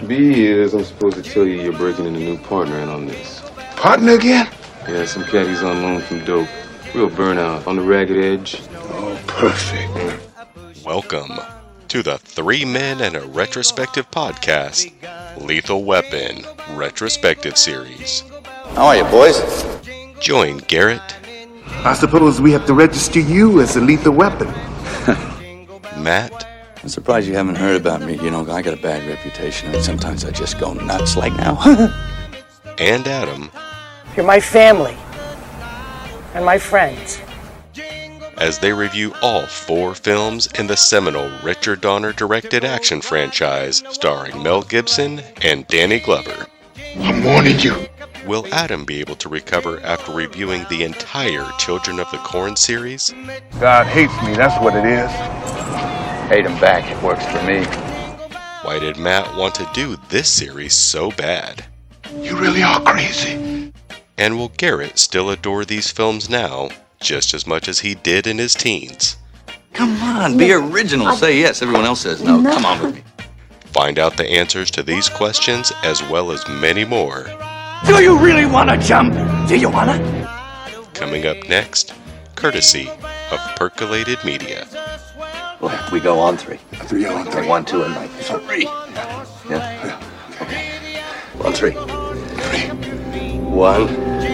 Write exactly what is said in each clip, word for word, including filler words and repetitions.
Be is I'm supposed to tell you you're breaking in a new partner in on this. Partner again? Yeah, some caddies on loan from dope. Real burnout, on the ragged edge. Oh, perfect. Welcome to the Three Men and a Retrospective podcast, Lethal Weapon Retrospective Series. How are you, boys? Join Garrett. I suppose we have to register you as a lethal weapon. Matt. I'm surprised you haven't heard about me. You know, I got a bad reputation, and sometimes I just go nuts like now. And Adam. You're my family. And my friends. As they review all four films in the seminal Richard Donner directed action franchise starring Mel Gibson and Danny Glover. I'm warning you. Will Adam be able to recover after reviewing the entire Children of the Corn series? God hates me, that's what it is. Hate him back, it works for me. Why did Matt want to do this series so bad? You really are crazy. And will Garrett still adore these films now, just as much as he did in his teens? Come on, be original. Say yes, everyone else says no. Come on with me. Find out the answers to these questions as well as many more. Do you really want to jump? Do you want to? Coming up next, courtesy of Percolated Media. Well, we go on three. Three on three. One, two, and like three. Yeah? Yeah. Okay. On three. Three. One.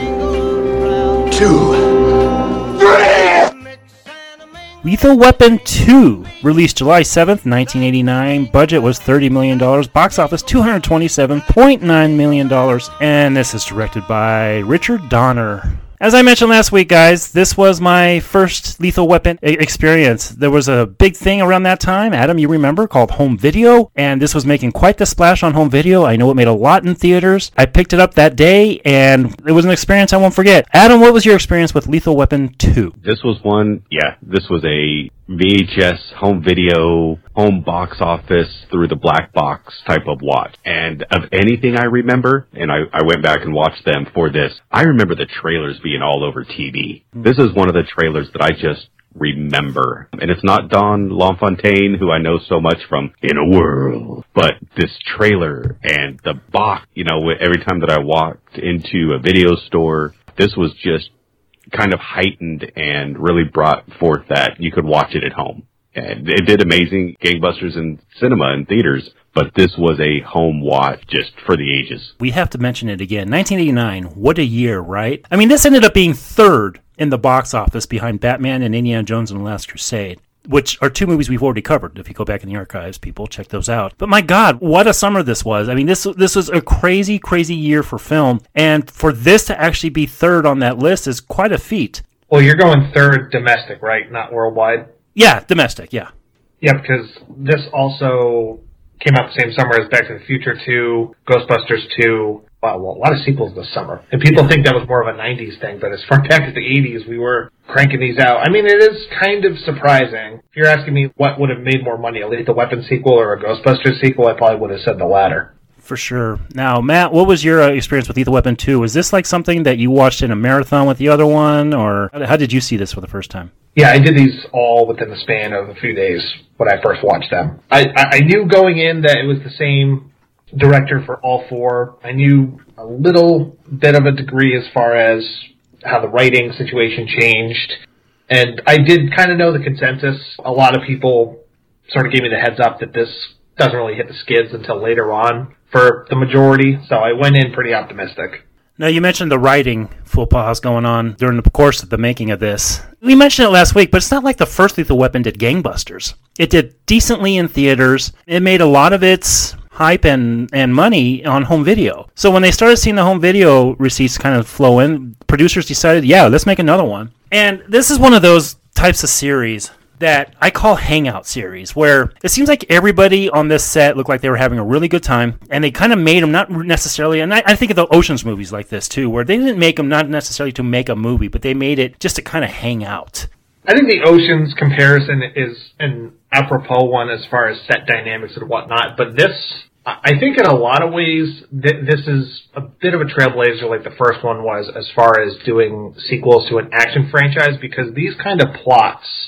Two. Three! Lethal Weapon two, released July seventh, nineteen eighty-nine. Budget was thirty million dollars. Box office two hundred twenty-seven point nine million dollars. And this is directed by Richard Donner. As I mentioned last week, guys, this was my first Lethal Weapon experience. There was a big thing around that time, Adam, you remember, called home video, and this was making quite the splash on home video. I know it made a lot in theaters. I picked it up that day, and it was an experience I won't forget. Adam, what was your experience with Lethal Weapon two? This was one, yeah, this was a V H S home video, home box office through the black box type of watch. And of anything I remember, and I, I went back and watched them for this, I remember the trailers being all over T V. Mm-hmm. This is one of the trailers that I just remember. And it's not Don LaFontaine, who I know so much from In a World, but this trailer and the box, you know, every time that I walked into a video store, this was just kind of heightened and really brought forth that you could watch it at home. And it did amazing gangbusters in cinema and theaters, but this was a home watch just for the ages. We have to mention it again. nineteen eighty-nine, what a year, right? I mean, this ended up being third in the box office behind Batman and Indiana Jones and the Last Crusade, which are two movies we've already covered. If you go back in the archives, people, check those out. But my God, what a summer this was. I mean, this this was a crazy, crazy year for film. And for this to actually be third on that list is quite a feat. Well, you're going third domestic, right? Not worldwide? Yeah, domestic, yeah. Yeah, because this also came out the same summer as Back to the Future two, Ghostbusters two. Wow, well, a lot of sequels this summer. And people think that was more of a nineties thing, but as far back as the eighties, we were cranking these out. I mean, it is kind of surprising. If you're asking me what would have made more money, a Lethal Weapon sequel or a Ghostbusters sequel, I probably would have said the latter. For sure. Now, Matt, what was your uh, experience with Lethal Weapon two? Was this like something that you watched in a marathon with the other one, or how did you see this for the first time? Yeah, I did these all within the span of a few days when I first watched them. I, I, I knew going in that it was the same director for all four. I knew a little bit of a degree as far as how the writing situation changed. And I did kind of know the consensus. A lot of people sort of gave me the heads up that this doesn't really hit the skids until later on for the majority. So I went in pretty optimistic. Now, you mentioned the writing faux pas going on during the course of the making of this. We mentioned it last week, but it's not like the first Lethal Weapon did gangbusters. It did decently in theaters. It made a lot of its hype and, and money on home video. So when they started seeing the home video receipts kind of flow in, producers decided, yeah, let's make another one. And this is one of those types of series that I call hangout series, where it seems like everybody on this set looked like they were having a really good time, and they kind of made them not necessarily, and I, I think of the Ocean's movies like this too, where they didn't make them not necessarily to make a movie, but they made it just to kind of hang out. I think the Ocean's comparison is an apropos one as far as set dynamics and whatnot, but this, I think in a lot of ways, th- this is a bit of a trailblazer like the first one was as far as doing sequels to an action franchise, because these kind of plots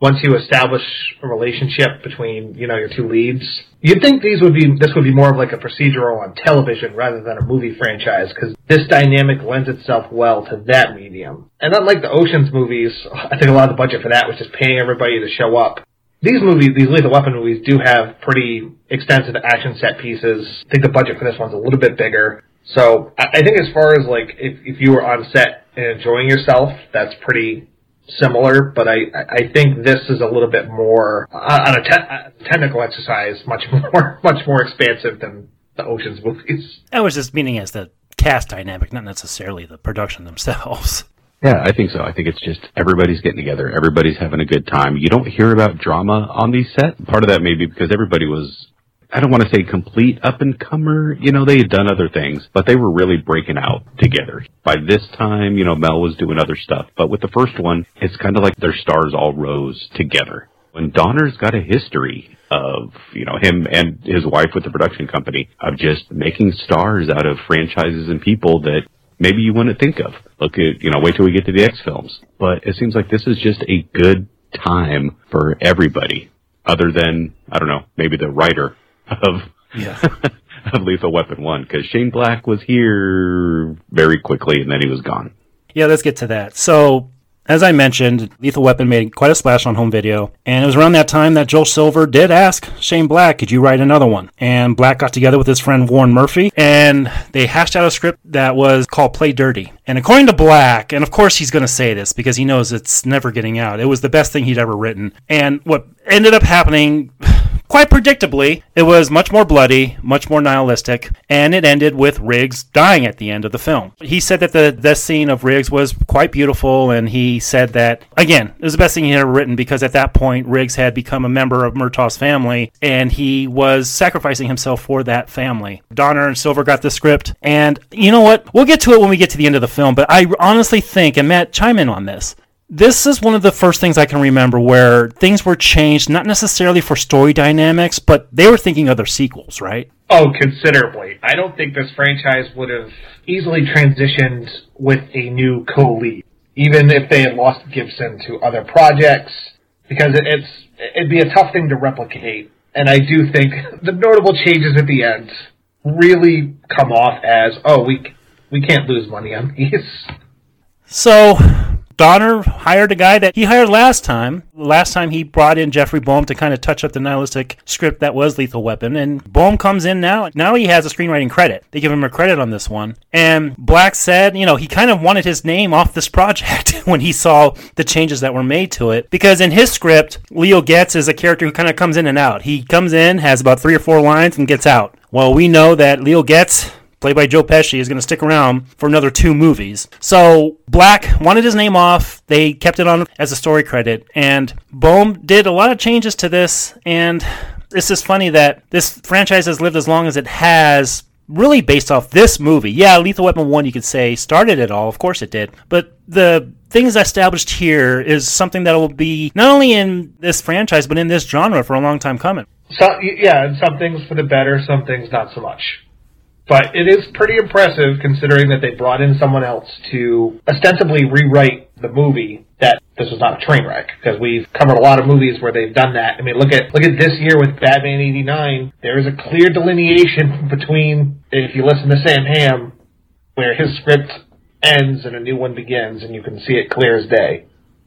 once you establish a relationship between, you know, your two leads. You'd think these would be, this would be more of like a procedural on television rather than a movie franchise, because this dynamic lends itself well to that medium. And unlike the Ocean's movies, I think a lot of the budget for that was just paying everybody to show up. These movies, these Lethal Weapon movies, do have pretty extensive action set pieces. I think the budget for this one's a little bit bigger. So I think as far as like if, if you were on set and enjoying yourself, that's pretty similar. But I, I think this is a little bit more on a, te- a technical exercise, much more much more expansive than the Ocean's movies. I was just meaning as the cast dynamic, not necessarily the production themselves. Yeah, I think so. I think it's just everybody's getting together. Everybody's having a good time. You don't hear about drama on these sets. Part of that may be because everybody was, I don't want to say complete up-and-comer. You know, they had done other things, but they were really breaking out together. By this time, you know, Mel was doing other stuff. But with the first one, it's kind of like their stars all rose together. When Donner's got a history of, you know, him and his wife with the production company of just making stars out of franchises and people that maybe you wouldn't think of. Look at, you know, wait till we get to the X films. But it seems like this is just a good time for everybody, other than, I don't know, maybe the writer of, yeah. of Lethal Weapon one, because Shane Black was here very quickly and then he was gone. Yeah, let's get to that. So, as I mentioned, Lethal Weapon made quite a splash on home video, and it was around that time that Joel Silver did ask Shane Black, could you write another one? And Black got together with his friend Warren Murphy, and they hashed out a script that was called Play Dirty. And according to Black, and of course he's going to say this because he knows it's never getting out, it was the best thing he'd ever written. And what ended up happening, quite predictably, it was much more bloody, much more nihilistic, and it ended with Riggs dying at the end of the film. He said that the death scene of Riggs was quite beautiful, and he said that, again, it was the best thing he had ever written because at that point, Riggs had become a member of Murtaugh's family, and he was sacrificing himself for that family. Donner and Silver got the script, and you know what? We'll get to it when we get to the end of the film, but I honestly think, and Matt, chime in on this, this is one of the first things I can remember where things were changed, not necessarily for story dynamics, but they were thinking of their sequels, right? Oh, considerably. I don't think this franchise would have easily transitioned with a new co-lead, even if they had lost Gibson to other projects, because it, it's it'd be a tough thing to replicate. And I do think the notable changes at the end really come off as, oh, we we can't lose money on these. So Donner hired a guy that he hired last time. Last time he brought in Jeffrey Boehm to kind of touch up the nihilistic script that was Lethal Weapon. And Boehm comes in now. Now he has a screenwriting credit. They give him a credit on this one. And Black said, you know, he kind of wanted his name off this project when he saw the changes that were made to it. Because in his script, Leo Getz is a character who kind of comes in and out. He comes in, has about three or four lines, and gets out. Well, we know that Leo Getz, played by Joe Pesci, is going to stick around for another two movies. So Black wanted his name off. They kept it on as a story credit. And Boehm did a lot of changes to this. And it's just funny that this franchise has lived as long as it has, really based off this movie. Yeah, Lethal Weapon one, you could say, started it all. Of course it did. But the things established here is something that will be not only in this franchise, but in this genre for a long time coming. So, yeah, and some things for the better, some things not so much. But it is pretty impressive considering that they brought in someone else to ostensibly rewrite the movie, that this was not a train wreck, because we've covered a lot of movies where they've done that. I mean, look at look at this year with Batman eighty-nine. There is a clear delineation between, if you listen to Sam Hamm, where his script ends and a new one begins, and you can see it clear as day.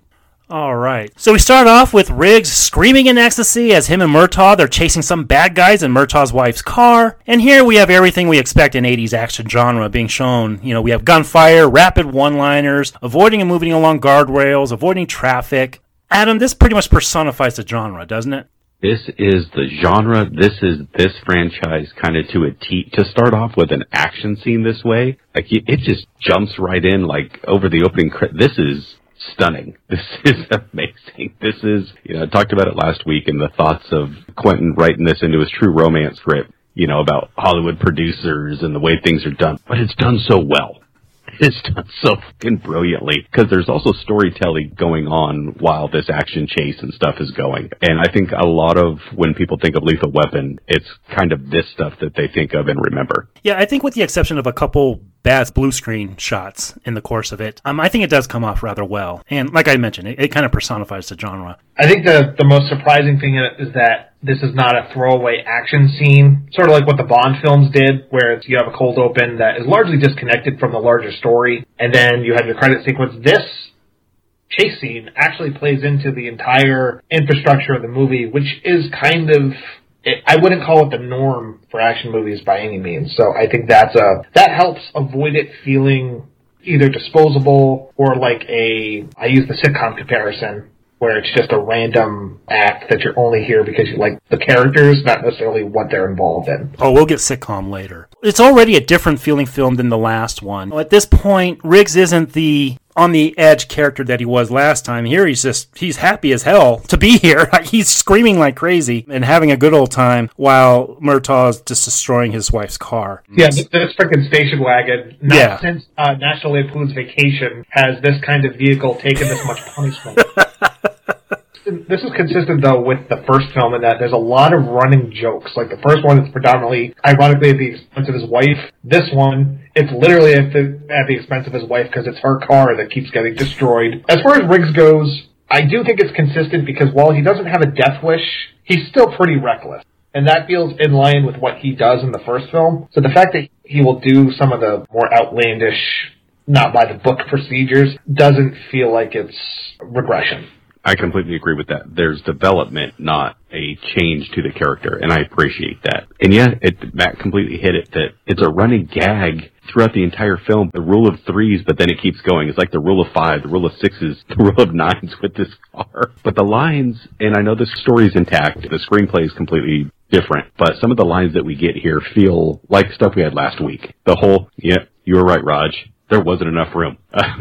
All right. So we start off with Riggs screaming in ecstasy as him and Murtaugh, they're chasing some bad guys in Murtaugh's wife's car. And here we have everything we expect in eighties action genre being shown. You know, we have gunfire, rapid one-liners, avoiding and moving along guardrails, avoiding traffic. Adam, this pretty much personifies the genre, doesn't it? This is the genre. This is this franchise kind of to a T. To start off with an action scene this way, like it just jumps right in, like over the opening. This is stunning. This is amazing. This is, you know, I talked about it last week and the thoughts of Quentin writing this into his True Romance script, you know, about Hollywood producers and the way things are done. But it's done so well. It's done so fucking brilliantly, because there's also storytelling going on while this action chase and stuff is going. And I think a lot of when people think of Lethal Weapon, it's kind of this stuff that they think of and remember. Yeah, I think with the exception of a couple bad blue screen shots in the course of it. Um, I think it does come off rather well. And like I mentioned, it, it kind of personifies the genre. I think the, the most surprising thing in it is that this is not a throwaway action scene, sort of like what the Bond films did, where it's, you have a cold open that is largely disconnected from the larger story, and then you have your credit sequence. This chase scene actually plays into the entire infrastructure of the movie, which is kind of, it, I wouldn't call it the norm for action movies by any means. So I think that's a, that helps avoid it feeling either disposable or like a, I use the sitcom comparison, where it's just a random act that you're only here because you like the characters, not necessarily what they're involved in. Oh, we'll get sitcom later. It's already a different feeling film than the last one. At this point, Riggs isn't the on-the-edge character that he was last time. Here, he's just, he's happy as hell to be here. He's screaming like crazy and having a good old time while Murtaugh's just destroying his wife's car. Yeah, this, this freaking station wagon, not yeah. since uh, National Lampoon's Vacation has this kind of vehicle taken this much punishment. This is consistent, though, with the first film in that there's a lot of running jokes. Like, the first one is predominantly, ironically, at the expense of his wife. This one, it's literally at the, at the expense of his wife because it's her car that keeps getting destroyed. As far as Riggs goes, I do think it's consistent because while he doesn't have a death wish, he's still pretty reckless. And that feels in line with what he does in the first film. So the fact that he will do some of the more outlandish, not by the book procedures doesn't feel like it's regression. I completely agree with that. There's development, not a change to the character, and I appreciate that. And yeah, it, Matt completely hit it, that it's a running gag throughout the entire film. The rule of threes, but then it keeps going. It's like the rule of five, the rule of sixes, the rule of nines with this car. But the lines, and I know the story's intact, the screenplay is completely different, but some of the lines that we get here feel like stuff we had last week. The whole, yeah, you were right, Raj. There wasn't enough room.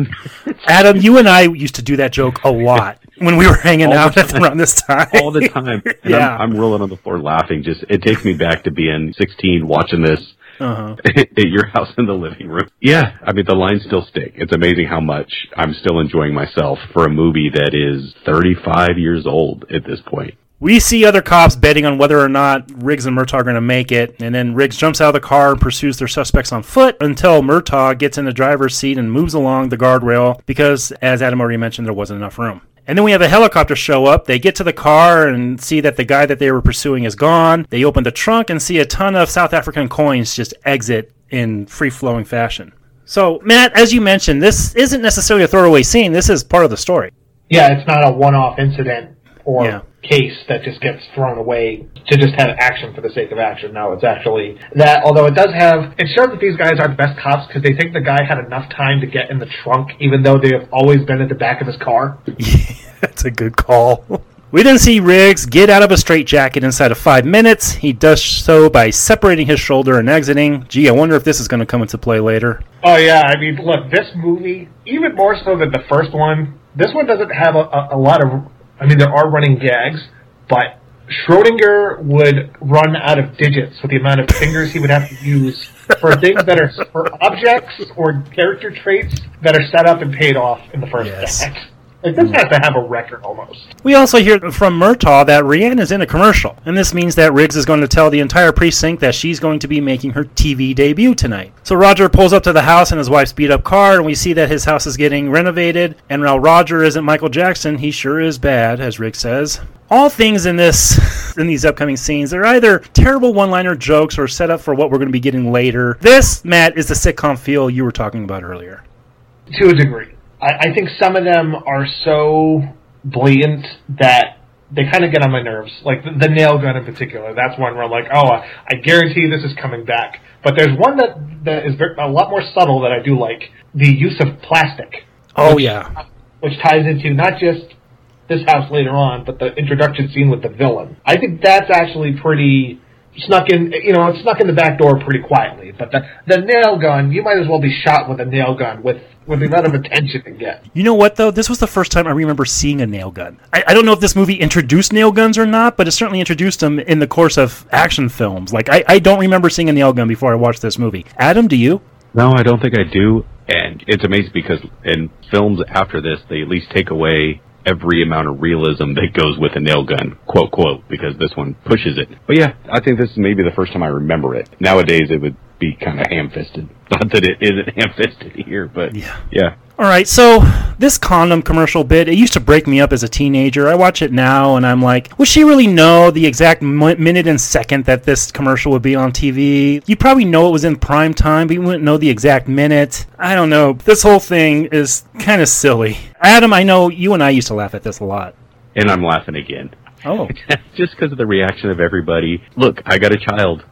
Adam, you and I used to do that joke a lot when we were hanging All out around this time. All the time. And yeah. I'm, I'm rolling on the floor laughing. Just it takes me back to being sixteen watching this uh-huh. at your house in the living room. Yeah, I mean, the lines still stick. It's amazing how much I'm still enjoying myself for a movie that is thirty-five years old at this point. We see other cops betting on whether or not Riggs and Murtaugh are going to make it, and then Riggs jumps out of the car and pursues their suspects on foot until Murtaugh gets in the driver's seat and moves along the guardrail because, as Adam already mentioned, there wasn't enough room. And then we have a helicopter show up. They get to the car and see that the guy that they were pursuing is gone. They open the trunk and see a ton of South African coins just exit in free-flowing fashion. So, Matt, as you mentioned, this isn't necessarily a throwaway scene. This is part of the story. Yeah, it's not a one-off incident or yeah. case that just gets thrown away to just have action for the sake of action. No, it's actually that, although it does have, it shows that these guys are the best cops because they think the guy had enough time to get in the trunk, even though they have always been at the back of his car. Yeah, that's a good call. We then see Riggs get out of a straitjacket inside of five minutes. He does so by separating his shoulder and exiting. Gee, I wonder if this is going to come into play later. Oh, yeah. I mean, look, this movie, even more so than the first one, this one doesn't have a, a, a lot of, I mean, there are running gags, but Schrodinger would run out of digits with the amount of fingers he would have to use for things that are, for objects or character traits that are set up and paid off in the first yes. act. Like, this has to have a record, almost. We also hear from Murtaugh that Rihanna is in a commercial, and this means that Riggs is going to tell the entire precinct that she's going to be making her T V debut tonight. So Roger pulls up to the house in his wife's beat-up car, and we see that his house is getting renovated, and while Roger isn't Michael Jackson, he sure is bad, as Riggs says. All things in this, in these upcoming scenes are either terrible one-liner jokes or set up for what we're going to be getting later. This, Matt, is the sitcom feel you were talking about earlier. To a degree. I think some of them are so blatant that they kind of get on my nerves. Like the, the nail gun in particular. That's one where I'm like, oh, I guarantee this is coming back. But there's one that, that is very, a lot more subtle that I do like. The use of plastic. Oh, which, yeah. Which ties into not just this house later on, but the introduction scene with the villain. I think that's actually pretty snuck in, you know, it snuck in the back door pretty quietly. But the, the nail gun, you might as well be shot with a nail gun with with the amount of attention it gets. You know what, though? This was the first time I remember seeing a nail gun. I, I don't know if this movie introduced nail guns or not, but it certainly introduced them in the course of action films. Like, I, I don't remember seeing a nail gun before I watched this movie. Adam, do you? No, I don't think I do. And it's amazing because in films after this, they at least take away every amount of realism that goes with a nail gun, quote, quote, because this one pushes it. But yeah, I think this is maybe the first time I remember it. Nowadays, it would be kind of ham-fisted. Not that it isn't ham-fisted here, but yeah. yeah. All right, so this condom commercial bit, it used to break me up as a teenager. I watch it now, and I'm like, would she really know the exact m- minute and second that this commercial would be on T V? You probably know it was in prime time, but you wouldn't know the exact minute. I don't know. This whole thing is kind of silly. Adam, I know you and I used to laugh at this a lot. And I'm laughing again. Oh. Just because of the reaction of everybody. Look, I got a child.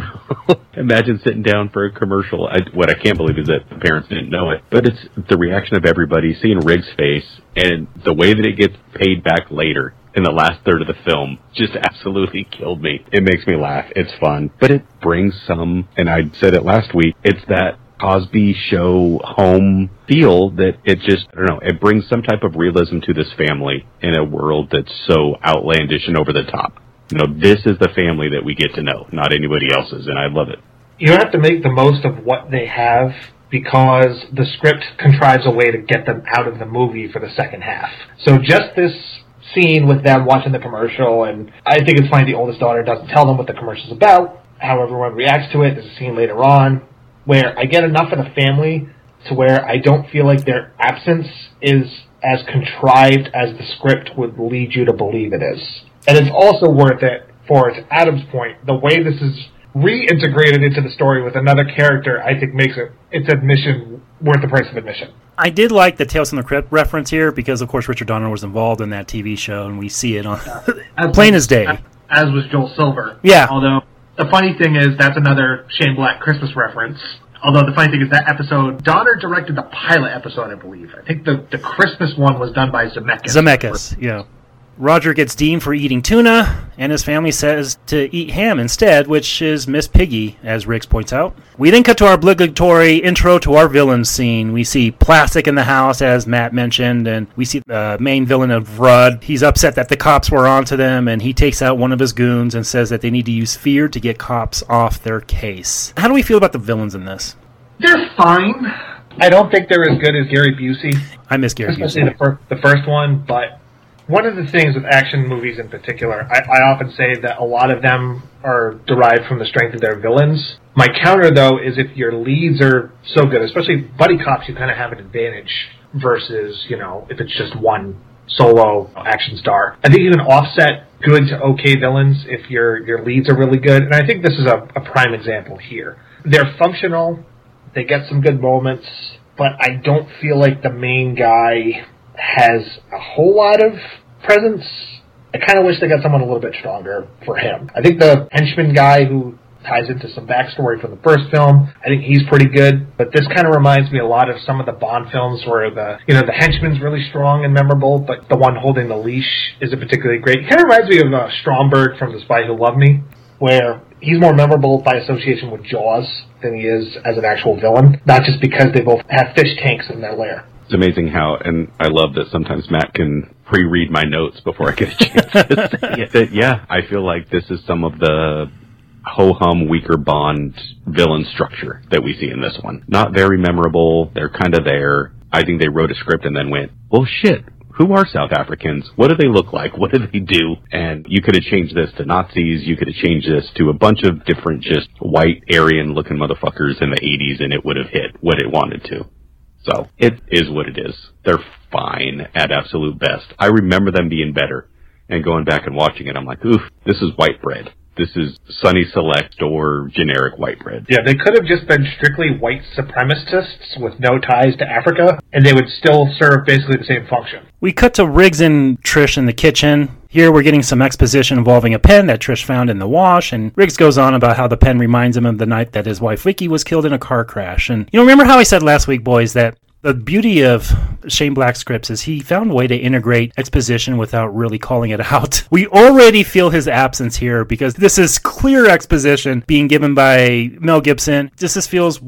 So imagine sitting down for a commercial. I, what I can't believe is that the parents didn't know it. But it's the reaction of everybody, seeing Riggs' face, and the way that it gets paid back later in the last third of the film just absolutely killed me. It makes me laugh. It's fun. But it brings some, and I said it last week, it's that Cosby Show home feel that it just, I don't know, it brings some type of realism to this family in a world that's so outlandish and over the top. You know, this is the family that we get to know, not anybody else's, and I love it. You have to make the most of what they have because the script contrives a way to get them out of the movie for the second half. So just this scene with them watching the commercial, and I think it's funny the oldest daughter doesn't tell them what the commercial's about, how everyone reacts to it. There's a scene later on where I get enough of the family to where I don't feel like their absence is as contrived as the script would lead you to believe it is. And it's also worth it for, to Adam's point, the way this is reintegrated into the story with another character, I think makes it its admission worth the price of admission. I did like the Tales from the Crypt reference here because, of course, Richard Donner was involved in that T V show, and we see it on as plain as day. As was Joel Silver. Yeah. Although, the funny thing is, that's another Shane Black Christmas reference. Although the funny thing is that episode, Donner directed the pilot episode, I believe. I think the, the Christmas one was done by Zemeckis. Zemeckis, yeah. Roger gets deemed for eating tuna, and his family says to eat ham instead, which is Miss Piggy, as Riggs points out. We then cut to our obligatory intro to our villain scene. We see Plastic in the house, as Matt mentioned, and we see the main villain of Rudd. He's upset that the cops were onto them, and he takes out one of his goons and says that they need to use fear to get cops off their case. How do we feel about the villains in this? They're fine. I don't think they're as good as Gary Busey. I miss Gary Especially Busey. the, fir- the first one, but one of the things with action movies in particular, I, I often say that a lot of them are derived from the strength of their villains. My counter, though, is if your leads are so good, especially buddy cops, you kind of have an advantage versus, you know, if it's just one solo action star. I think you can offset good to okay villains if your, your leads are really good, and I think this is a, a prime example here. They're functional, they get some good moments, but I don't feel like the main guy has a whole lot of presence. I kind of wish they got someone a little bit stronger for him. I think the henchman guy who ties into some backstory from the first film, I think he's pretty good, but this kind of reminds me a lot of some of the Bond films where the, you know, the henchman's really strong and memorable, but the one holding the leash isn't particularly great. It kind of reminds me of uh, Stromberg from The Spy Who Loved Me, where he's more memorable by association with Jaws than he is as an actual villain, not just because they both have fish tanks in their lair. It's amazing how, and I love that sometimes Matt can pre-read my notes before I get a chance to say it. That, yeah, I feel like this is some of the ho-hum, weaker Bond villain structure that we see in this one. Not very memorable. They're kind of there. I think they wrote a script and then went, well, shit, who are South Africans? What do they look like? What do they do? And you could have changed this to Nazis. You could have changed this to a bunch of different just white, Aryan-looking motherfuckers in the eighties, and it would have hit what it wanted to. So, it is what it is. They're fine at absolute best. I remember them being better. And going back and watching it, I'm like, oof, this is white bread. This is Sunny Select or generic white bread. Yeah, they could have just been strictly white supremacists with no ties to Africa, and they would still serve basically the same function. We cut to Riggs and Trish in the kitchen. Here we're getting some exposition involving a pen that Trish found in the wash, and Riggs goes on about how the pen reminds him of the night that his wife Vicky was killed in a car crash. And you know, remember how I said last week, boys, that the beauty of Shane Black's scripts is he found a way to integrate exposition without really calling it out. We already feel his absence here because this is clear exposition being given by Mel Gibson. This just feels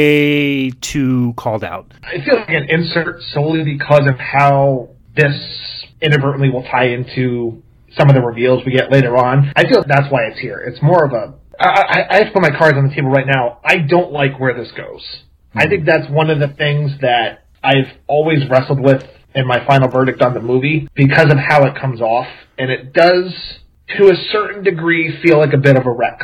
way too called out. I feel like an insert solely because of how this inadvertently will tie into some of the reveals we get later on. I feel that's why it's here. It's more of a... I, I, I have to put my cards on the table right now. I don't like where this goes. I think that's one of the things that I've always wrestled with in my final verdict on the movie because of how it comes off. And it does, to a certain degree, feel like a bit of a retcon.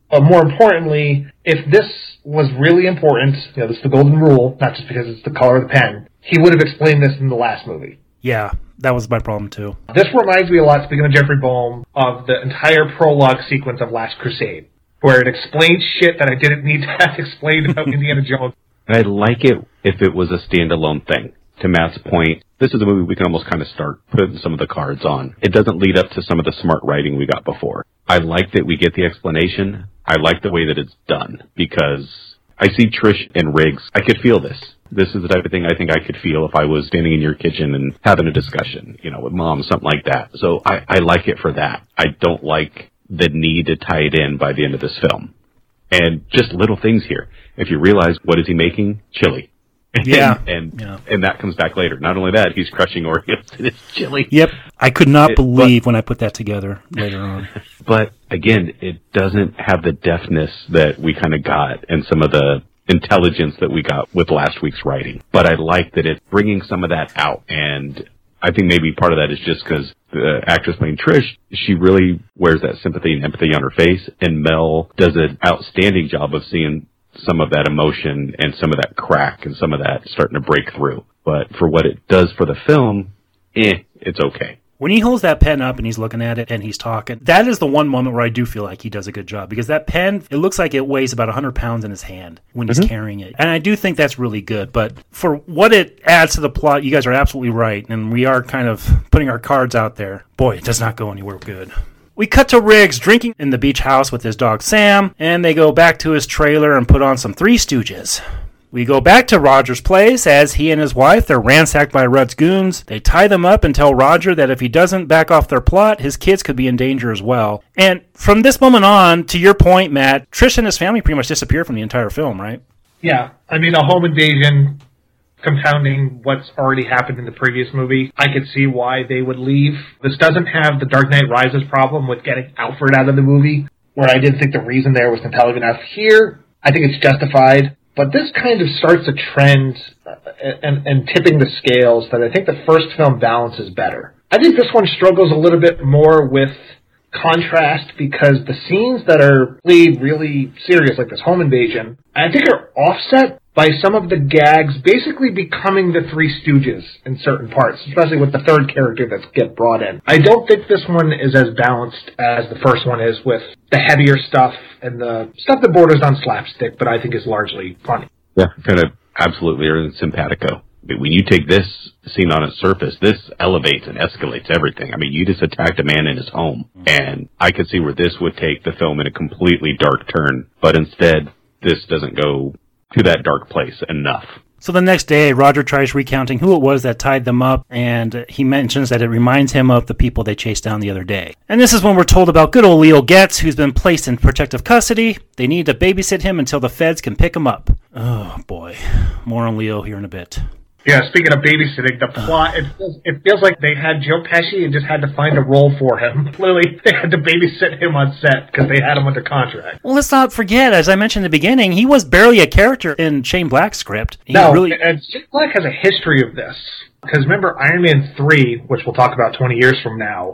But more importantly, if this was really important, you know, this is the golden rule, not just because it's the color of the pen, he would have explained this in the last movie. Yeah, that was my problem too. This reminds me a lot, speaking of Jeffrey Boehm, of the entire prologue sequence of Last Crusade, where it explained shit that I didn't need to have explained about Indiana Jones. I'd like it if it was a standalone thing. To Matt's point, this is a movie we can almost kind of start putting some of the cards on. It doesn't lead up to some of the smart writing we got before. I like that we get the explanation. I like the way that it's done, because I see Trish and Riggs. I could feel this. This is the type of thing I think I could feel if I was standing in your kitchen and having a discussion, you know, with mom, something like that. So I, I like it for that. I don't like the need to tie it in by the end of this film. And just little things here. If you realize, what is he making? Chili. Yeah. and and, yeah. and that comes back later. Not only that, he's crushing Oreos in his chili. Yep. I could not it, believe but, when I put that together later on. But again, it doesn't have the deftness that we kind of got and some of the intelligence that we got with last week's writing. But I like that it's bringing some of that out. And I think maybe part of that is just because the actress playing Trish, she really wears that sympathy and empathy on her face. And Mel does an outstanding job of seeing some of that emotion and some of that crack and some of that starting to break through. But for what it does for the film, eh, it's okay. When he holds that pen up and he's looking at it and he's talking, that is the one moment where I do feel like he does a good job, because that pen, it looks like it weighs about one hundred pounds in his hand when he's mm-hmm. carrying it. And I do think that's really good. But for what it adds to the plot, you guys are absolutely right. And we are kind of putting our cards out there. Boy, it does not go anywhere good. We cut to Riggs drinking in the beach house with his dog Sam, and they go back to his trailer and put on some Three Stooges. We go back to Roger's place as he and his wife, they're ransacked by Rudd's goons. They tie them up and tell Roger that if he doesn't back off their plot, his kids could be in danger as well. And from this moment on, to your point, Matt, Trish and his family pretty much disappear from the entire film, right? Yeah. I mean, a home invasion compounding what's already happened in the previous movie. I could see why they would leave. This doesn't have the Dark Knight Rises problem with getting Alfred out of the movie, where I didn't think the reason there was intelligent enough. Here, I think it's justified. But this kind of starts a trend uh, and, and tipping the scales that I think the first film balances better. I think this one struggles a little bit more with contrast, because the scenes that are played really serious, like this home invasion, I think are offset by some of the gags basically becoming the Three Stooges in certain parts, especially with the third character that's get brought in. I don't think this one is as balanced as the first one is, with the heavier stuff and the stuff that borders on slapstick, but I think is largely funny. Yeah, kind of absolutely, or simpatico. When you take this scene on its surface, this elevates and escalates everything. I mean, you just attacked a man in his home, and I could see where this would take the film in a completely dark turn, but instead, this doesn't go to that dark place enough. So the next day, Roger tries recounting who it was that tied them up, and he mentions that it reminds him of the people they chased down the other day. And this is when we're told about good old Leo Getz, who's been placed in protective custody. They need to babysit him until the feds can pick him up. Oh, boy. More on Leo here in a bit. Yeah, speaking of babysitting, the plot, it feels, it feels like they had Joe Pesci and just had to find a role for him. Literally, they had to babysit him on set because they had him under contract. Well, let's not forget, as I mentioned in the beginning, he was barely a character in Shane Black's script. He no, really... and Shane Black has a history of this. Because remember Iron Man three, which we'll talk about twenty years from now,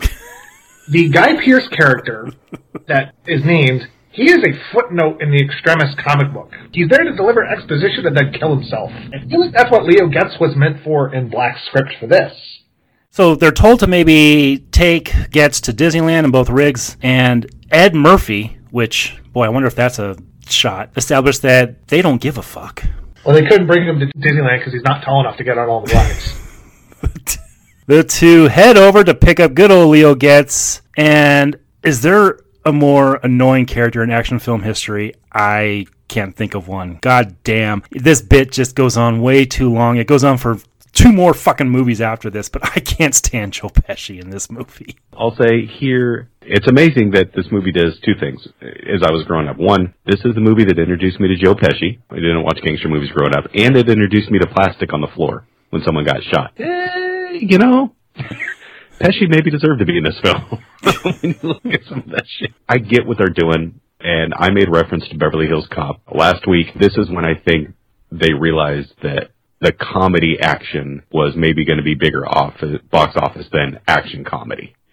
the Guy Pearce character that is named... He is a footnote in the Extremis comic book. He's there to deliver exposition and then kill himself. I feel like that's what Leo Getz was meant for in Black's script for this. So they're told to maybe take Getz to Disneyland, and both Riggs and Ed Murphy, which, boy, I wonder if that's a shot, established that they don't give a fuck. Well, they couldn't bring him to Disneyland because he's not tall enough to get on all the rides. The two head over to pick up good old Leo Getz, and is there a more annoying character in action film history? I can't think of one. God damn. This bit just goes on way too long. It goes on for two more fucking movies after this, but I can't stand Joe Pesci in this movie. I'll say here, it's amazing that this movie does two things as I was growing up. One, this is the movie that introduced me to Joe Pesci. I didn't watch gangster movies growing up. And it introduced me to plastic on the floor when someone got shot. Eh, you know... Pesci maybe deserved to be in this film. When you look at some of that shit. I get what they're doing, and I made reference to Beverly Hills Cop last week. This is when I think they realized that the comedy action was maybe going to be bigger off box office than action comedy.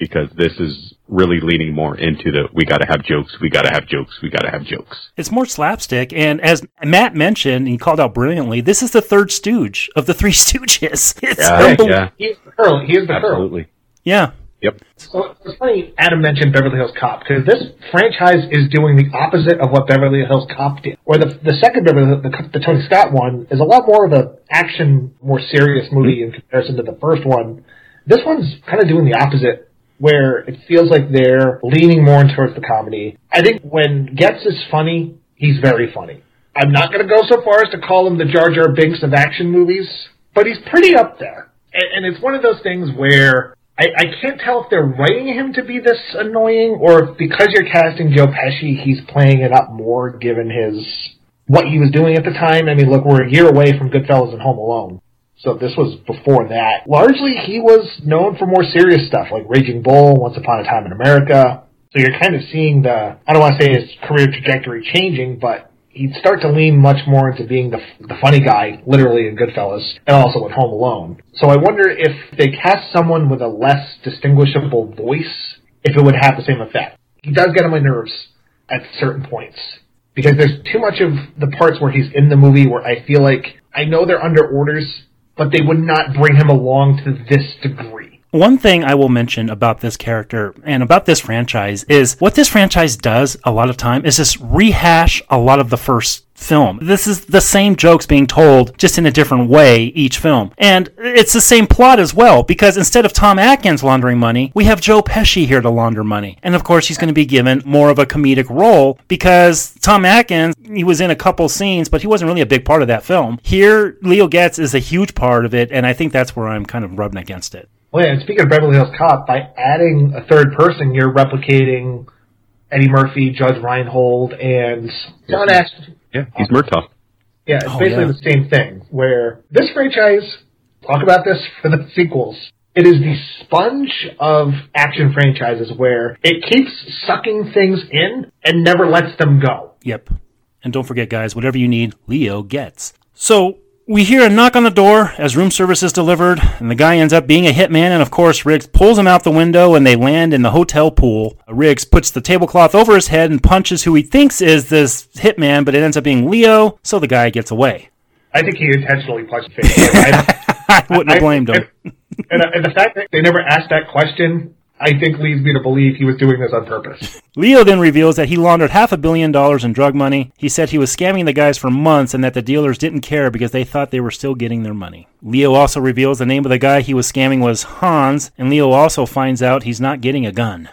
because this is really leaning more into the we got to have jokes, we got to have jokes, we got to have jokes. It's more slapstick, and as Matt mentioned, and he called out brilliantly, this is the third Stooge of the Three Stooges. It's yeah, yeah. He's the Curl. He is the Curl. Absolutely. Yeah. Yep. So it's funny Adam mentioned Beverly Hills Cop, because this franchise is doing the opposite of what Beverly Hills Cop did. Or the the second Beverly, the, the Tony Scott one, is a lot more of an action, more serious movie in comparison to the first one. This one's kind of doing the opposite, where it feels like they're leaning more towards the comedy. I think when Getz is funny, he's very funny. I'm not going to go so far as to call him the Jar Jar Binks of action movies, but he's pretty up there. And, and it's one of those things where I, I can't tell if they're writing him to be this annoying, or if because you're casting Joe Pesci, he's playing it up more given his what he was doing at the time. I mean, look, we're a year away from Goodfellas and Home Alone, so this was before that. Largely, he was known for more serious stuff, like Raging Bull, Once Upon a Time in America. So you're kind of seeing the, I don't want to say his career trajectory changing, but he'd start to lean much more into being the the funny guy, literally in Goodfellas, and also in Home Alone. So I wonder if they cast someone with a less distinguishable voice, if it would have the same effect. He does get on my nerves at certain points, because there's too much of the parts where he's in the movie where I feel like I know they're under orders, but they would not bring him along to this degree. One thing I will mention about this character and about this franchise is what this franchise does a lot of time is just rehash a lot of the first film. This is the same jokes being told, just in a different way each film. And it's the same plot as well, because instead of Tom Atkins laundering money, we have Joe Pesci here to launder money. And of course, he's going to be given more of a comedic role, because Tom Atkins, he was in a couple scenes, but he wasn't really a big part of that film. Here, Leo Getz is a huge part of it, and I think that's where I'm kind of rubbing against it. Well, yeah, and speaking of Beverly Hills Cop, by adding a third person, you're replicating Eddie Murphy, Judge Reinhold, and John Ashton. Yeah, he's Murtaugh. Yeah, it's Oh, basically yeah. the same thing, where this franchise, talk about this for the sequels, it is the sponge of action franchises where it keeps sucking things in and never lets them go. Yep. And don't forget, guys, whatever you need, Leo gets. So we hear a knock on the door as room service is delivered, and the guy ends up being a hitman, and of course Riggs pulls him out the window and they land in the hotel pool. Riggs puts the tablecloth over his head and punches who he thinks is this hitman, but it ends up being Leo, so the guy gets away. I think he intentionally punched the face. I, I wouldn't have blamed him. And, and, and the fact that they never asked that question, I think leads me to believe he was doing this on purpose. Leo then reveals that he laundered half a billion dollars in drug money. He said he was scamming the guys for months and that the dealers didn't care because they thought they were still getting their money. Leo also reveals the name of the guy he was scamming was Hans, and Leo also finds out he's not getting a gun.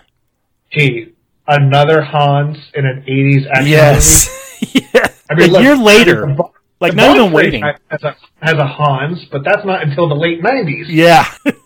Gee, another Hans in an eighties action Yes. movie? yeah. I mean, a look, year I mean, later. the bo- Like, the not even Bond waiting. Has a, has a Hans, but that's not until the late nineties. Yeah.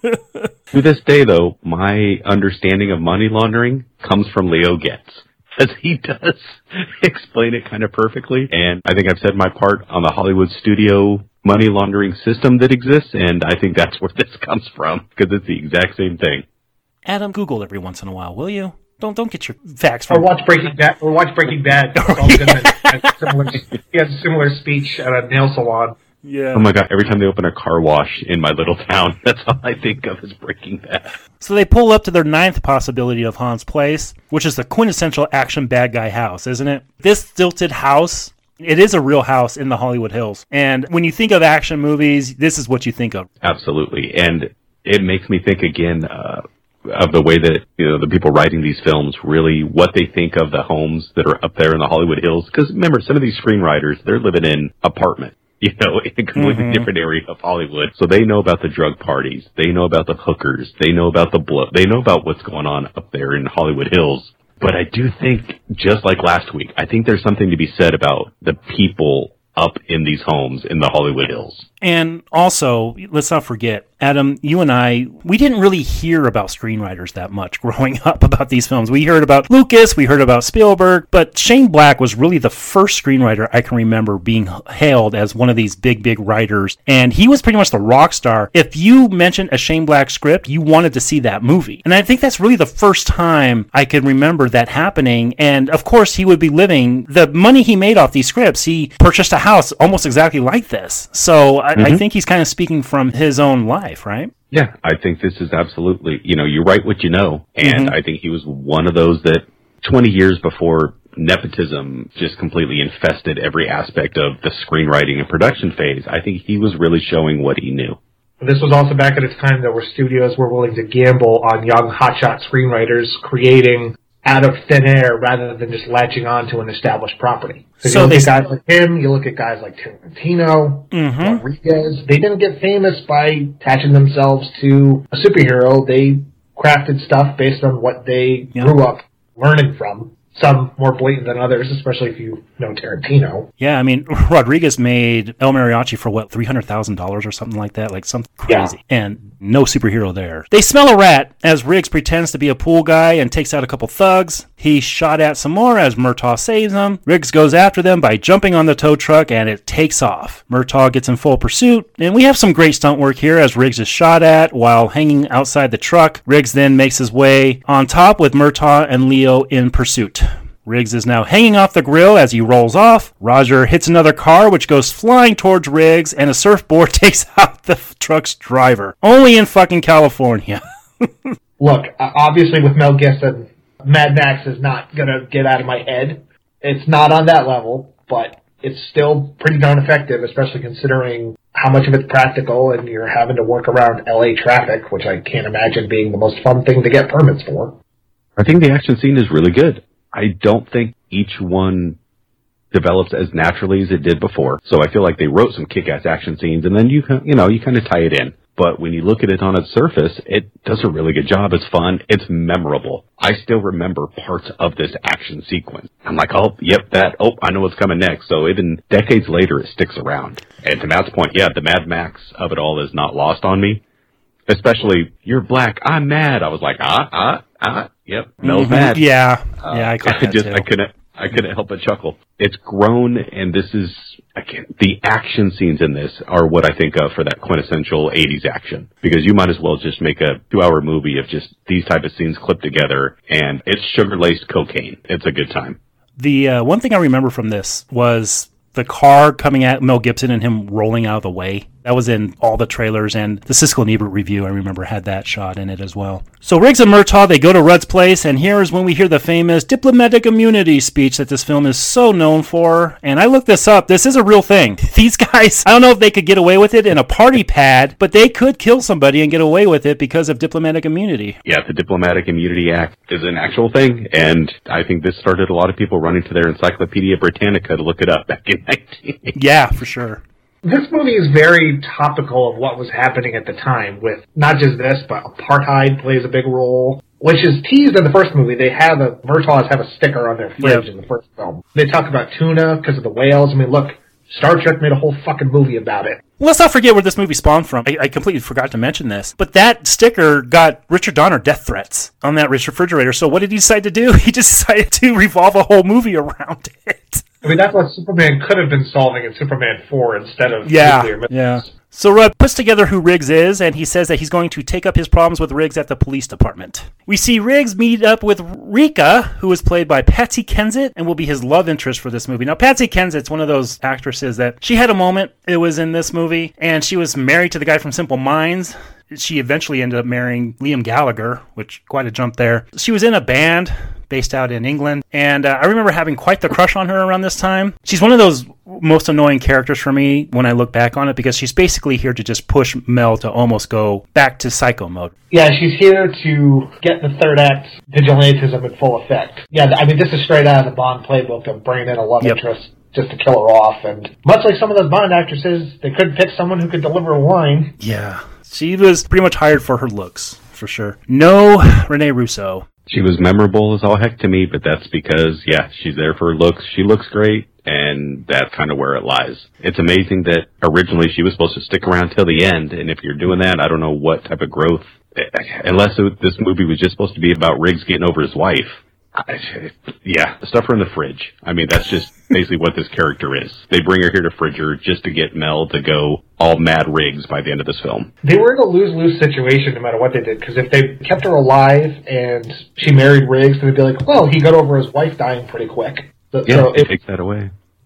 To this day, though, my understanding of money laundering comes from Leo Getz, because he does explain it kind of perfectly. And I think I've said my part on the Hollywood studio money laundering system that exists, and I think that's where this comes from, because it's the exact same thing. Adam, Google every once in a while, will you? Don't don't get your facts Or from... watch Breaking Bad. Or watch Breaking Bad. Oh, Saul Goodman has similar, he has a similar speech at a nail salon. Yeah. Oh my god, every time they open a car wash in my little town, that's all I think of is Breaking Bad. So they pull up to their ninth possibility of Hans' place, which is the quintessential action bad guy house, isn't it? This stilted house, it is a real house in the Hollywood Hills. And when you think of action movies, this is what you think of. Absolutely. And it makes me think again uh, of the way that, you know, the people writing these films really, what they think of the homes that are up there in the Hollywood Hills. Because remember, some of these screenwriters, they're living in apartments. You know, in a completely Mm-hmm. different area of Hollywood. So they know about the drug parties. They know about the hookers. They know about the blow. They know about what's going on up there in Hollywood Hills. But I do think, just like last week, I think there's something to be said about the people up in these homes in the Hollywood Hills. And also, let's not forget, Adam, you and I, we didn't really hear about screenwriters that much growing up about these films. We heard about Lucas, we heard about Spielberg, but Shane Black was really the first screenwriter I can remember being hailed as one of these big, big writers. And he was pretty much the rock star. If you mentioned a Shane Black script, you wanted to see that movie. And I think that's really the first time I could remember that happening. And of course, he would be living the money he made off these scripts. He purchased a house almost exactly like this. So I, mm-hmm. I think he's kind of speaking from his own life, right? Yeah, I think this is absolutely, you know, you write what you know. And mm-hmm. I think he was one of those that twenty years before nepotism just completely infested every aspect of the screenwriting and production phase, I think he was really showing what he knew. This was also back at a time that where studios were willing to gamble on young hotshot screenwriters creating out of thin air rather than just latching on to an established property. So, so you look at guys like him, you look at guys like Tarantino, mm-hmm. Rodriguez. They didn't get famous by attaching themselves to a superhero. They crafted stuff based on what they yep. grew up learning from. Some more blatant than others, especially if you know Tarantino. Yeah, I mean, Rodriguez made El Mariachi for, what, three hundred thousand dollars or something like that? Like, something crazy. Yeah. And no superhero there. They smell a rat as Riggs pretends to be a pool guy and takes out a couple thugs. He's shot at some more as Murtaugh saves him. Riggs goes after them by jumping on the tow truck, and it takes off. Murtaugh gets in full pursuit, and we have some great stunt work here as Riggs is shot at while hanging outside the truck. Riggs then makes his way on top with Murtaugh and Leo in pursuit. Riggs is now hanging off the grill as he rolls off. Roger hits another car, which goes flying towards Riggs, and a surfboard takes out the truck's driver. Only in fucking California. Look, obviously with Mel Gibson, Mad Max is not going to get out of my head. It's not on that level, but it's still pretty darn effective, especially considering how much of it's practical and you're having to work around L A traffic, which I can't imagine being the most fun thing to get permits for. I think the action scene is really good. I don't think each one develops as naturally as it did before. So I feel like they wrote some kick-ass action scenes, and then you you know, you kind of tie it in. But when you look at it on its surface, it does a really good job. It's fun. It's memorable. I still remember parts of this action sequence. I'm like, oh, yep, that. Oh, I know what's coming next. So even decades later, it sticks around. And to Matt's point, yeah, the Mad Max of it all is not lost on me. Especially, you're black, I'm mad. I was like, ah, ah, ah. Yep, Mel's mm-hmm. mad. Yeah, uh, yeah, I, I just, I couldn't, I couldn't help but chuckle. It's grown, and this is again the action scenes in this are what I think of for that quintessential eighties action. Because you might as well just make a two-hour movie of just these type of scenes clipped together, and it's sugar-laced cocaine. It's a good time. The uh, one thing I remember from this was the car coming at Mel Gibson and him rolling out of the way. That was in all the trailers, and the Siskel and Ebert review, I remember, had that shot in it as well. So Riggs and Murtaugh, they go to Rudd's place, and here is when we hear the famous diplomatic immunity speech that this film is so known for. And I looked this up. This is a real thing. These guys, I don't know if they could get away with it in a party pad, but they could kill somebody and get away with it because of diplomatic immunity. Yeah, the Diplomatic Immunity Act is an actual thing, and I think this started a lot of people running to their Encyclopedia Britannica to look it up back in nineteen eighty. Yeah, for sure. This movie is very topical of what was happening at the time with not just this, but apartheid plays a big role, which is teased in the first movie. They have a, Murtaughs have a sticker on their fridge yep. in the first film. They talk about tuna because of the whales. I mean, look, Star Trek made a whole fucking movie about it. Let's not forget where this movie spawned from. I, I completely forgot to mention this, but that sticker got Richard Donner death threats on that refrigerator. So what did he decide to do? He just decided to revolve a whole movie around it. I mean, that's what Superman could have been solving in Superman four instead of yeah, nuclear missiles. Yeah. So Rudd puts together who Riggs is, and he says that he's going to take up his problems with Riggs at the police department. We see Riggs meet up with Rika, who is played by Patsy Kensit, and will be his love interest for this movie. Now, Patsy Kensit's one of those actresses that she had a moment, it was in this movie, and she was married to the guy from Simple Minds. She eventually ended up marrying Liam Gallagher, which, quite a jump there. She was in a band based out in England, and uh, I remember having quite the crush on her around this time. She's one of those most annoying characters for me when I look back on it, because she's basically here to just push Mel to almost go back to psycho mode. Yeah, she's here to get the third act vigilantism in full effect. Yeah, I mean, this is straight out of the Bond playbook of bringing in a love yep. interest just to kill her off, and much like some of those Bond actresses, they couldn't pick someone who could deliver a line. Yeah, she was pretty much hired for her looks, for sure. No Rene Russo. She was memorable as all heck to me, but that's because, yeah, she's there for her looks. She looks great, and that's kind of where it lies. It's amazing that originally she was supposed to stick around till the end, and if you're doing that, I don't know what type of growth, unless it, this movie was just supposed to be about Riggs getting over his wife. I, yeah, stuff her in the fridge. I mean, that's just basically what this character is. They bring her here to fridge her just to get Mel to go all mad Riggs by the end of this film. They were in a lose-lose situation no matter what they did, because if they kept her alive and she married Riggs, then they'd be like, well, he got over his wife dying pretty quick. So, yeah, so it takes that away.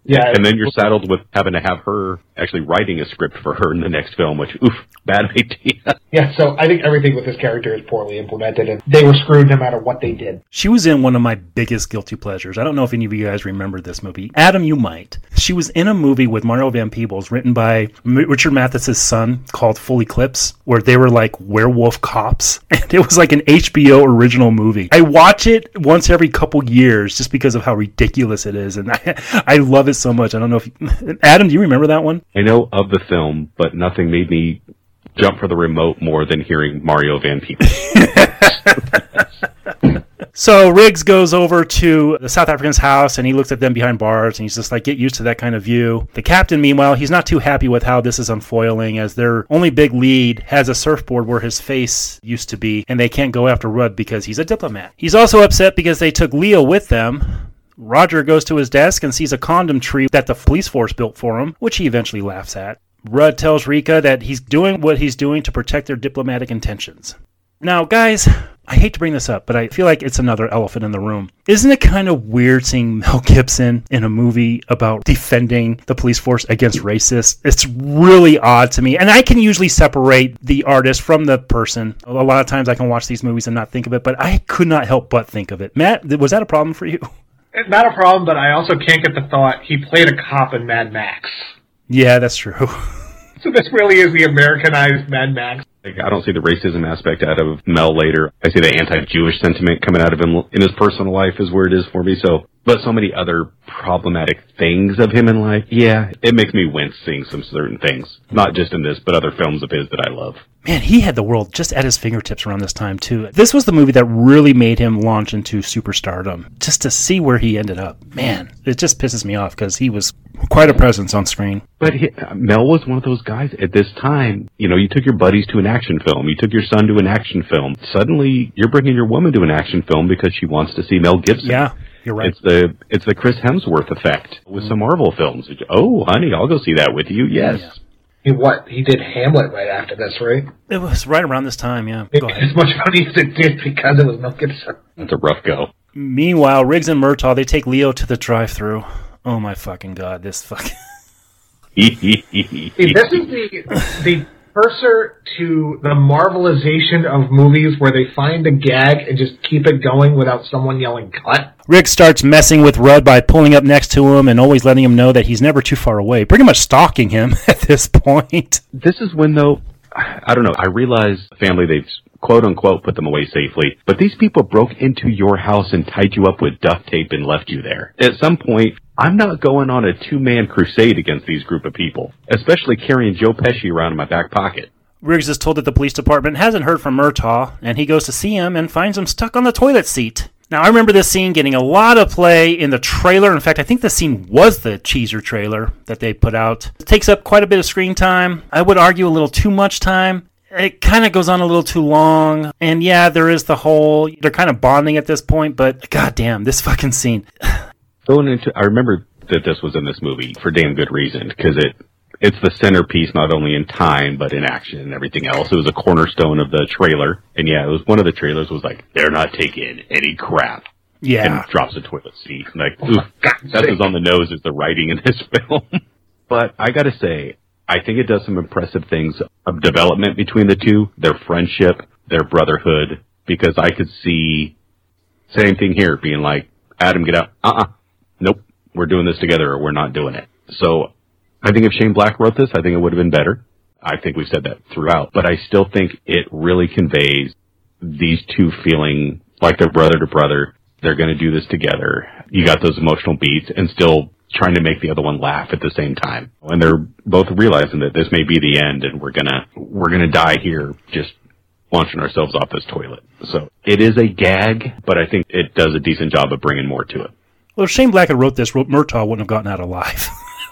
Yeah. And then you're saddled with having to have her actually writing a script for her in the next film, which, oof, bad idea. Yeah, so I think everything with this character is poorly implemented, and they were screwed no matter what they did. She was in one of my biggest guilty pleasures. I don't know if any of you guys remember this movie. Adam, you might. She was in a movie with Mario Van Peebles, written by Richard Mathes's son, called Full Eclipse, where they were like werewolf cops. And it was like an H B O original movie. I watch it once every couple years just because of how ridiculous it is. And I, I love it so much. I don't know if you, Adam, do you remember that one? I know of the film, but nothing made me jump for the remote more than hearing Mario Van Peebles. So Riggs goes over to the South African's house and he looks at them behind bars and he's just like, get used to that kind of view. The captain, meanwhile, he's not too happy with how this is unfoiling, as their only big lead has a surfboard where his face used to be, and they can't go after Rudd because he's a diplomat. He's also upset because they took Leo with them. Roger goes to his desk and sees a condom tree that the police force built for him, which he eventually laughs at. Rudd tells Rika that he's doing what he's doing to protect their diplomatic intentions. Now, guys, I hate to bring this up, but I feel like it's another elephant in the room. Isn't it kind of weird seeing Mel Gibson in a movie about defending the police force against racists? It's really odd to me. And I can usually separate the artist from the person. A lot of times I can watch these movies and not think of it, but I could not help but think of it. Matt, was that a problem for you? Not a problem, but I also can't get the thought he played a cop in Mad Max. Yeah, that's true. So this really is the Americanized Mad Max. I don't see the racism aspect out of Mel later. I see the anti-Jewish sentiment coming out of him in his personal life is where it is for me. So, but so many other problematic things of him in life. Yeah, it makes me wince seeing some certain things. Not just in this, but other films of his that I love. Man, he had the world just at his fingertips around this time, too. This was the movie that really made him launch into superstardom. Just to see where he ended up. Man, it just pisses me off because he was quite a presence on screen. But he, Mel was one of those guys at this time. You know, you took your buddies to an action film. You took your son to an action film. Suddenly, you're bringing your woman to an action film because she wants to see Mel Gibson. Yeah, you're right. It's the it's the Chris Hemsworth effect with some Marvel films. Oh, honey, I'll go see that with you. Yes. Yeah. He, what? He did Hamlet right after this, right? It was right around this time, yeah. It, Go ahead. as much money as it did because it was Mel Gibson. That's a rough go. Meanwhile, Riggs and Murtaugh, they take Leo to the drive-thru. Oh my fucking god, this fucking... See, this is the the precursor to the Marvelization of movies where they find a gag and just keep it going without someone yelling cut. Rick starts messing with Rudd by pulling up next to him and always letting him know that he's never too far away, pretty much stalking him at this point. This is when, though, I don't know, I realize family, they've quote-unquote put them away safely, but these people broke into your house and tied you up with duct tape and left you there. At some point, I'm not going on a two-man crusade against these group of people, especially carrying Joe Pesci around in my back pocket. Riggs is told that the police department hasn't heard from Murtaugh, and he goes to see him and finds him stuck on the toilet seat. Now, I remember this scene getting a lot of play in the trailer. In fact, I think the scene was the teaser trailer that they put out. It takes up quite a bit of screen time. I would argue a little too much time. It kind of goes on a little too long. And yeah, there is the whole, they're kind of bonding at this point, but goddamn, this fucking scene. Going into, I remember that this was in this movie for damn good reason, because it it's the centerpiece not only in time but in action and everything else. It was a cornerstone of the trailer, and yeah, it was one of the trailers was like, they're not taking any crap. Yeah, and drops a toilet seat. Like, oof, that's as on the nose as the writing in this film. But I got to say, I think it does some impressive things of development between the two, their friendship, their brotherhood, because I could see same thing here being like, Adam, get out. Uh-uh. Nope. We're doing this together or we're not doing it. So I think if Shane Black wrote this, I think it would have been better. I think we've said that throughout, but I still think it really conveys these two feeling like they're brother to brother. They're going to do this together. You got those emotional beats and still trying to make the other one laugh at the same time. And they're both realizing that this may be the end and we're going to, we're going to die here just launching ourselves off this toilet. So it is a gag, but I think it does a decent job of bringing more to it. Well, if Shane Black had wrote this, Murtaugh wouldn't have gotten out alive.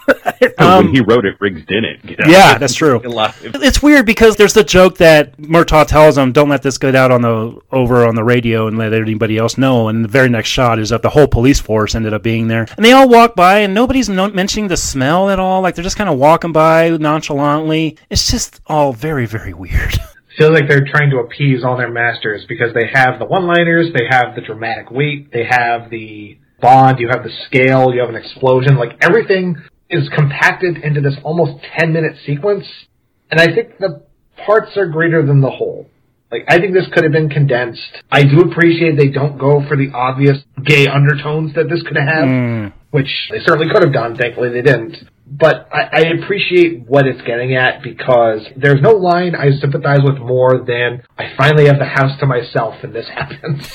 um, when he wrote it, Riggs didn't. You know? Yeah, that's true. It's weird because there's the joke that Murtaugh tells him, "Don't let this get out on the over on the radio and let anybody else know." And the very next shot is that the whole police force ended up being there, and they all walk by, and nobody's no- mentioning the smell at all. Like they're just kind of walking by nonchalantly. It's just all very, very weird. Feels like they're trying to appease all their masters because they have the one-liners, they have the dramatic weight, they have the Bond, you have the scale, you have an explosion. Like, everything is compacted into this almost ten-minute sequence, and I think the parts are greater than the whole. Like, I think this could have been condensed. I do appreciate they don't go for the obvious gay undertones that this could have, mm. which they certainly could have done. Thankfully, they didn't. But I, I appreciate what it's getting at, because there's no line I sympathize with more than, I finally have the house to myself and this happens.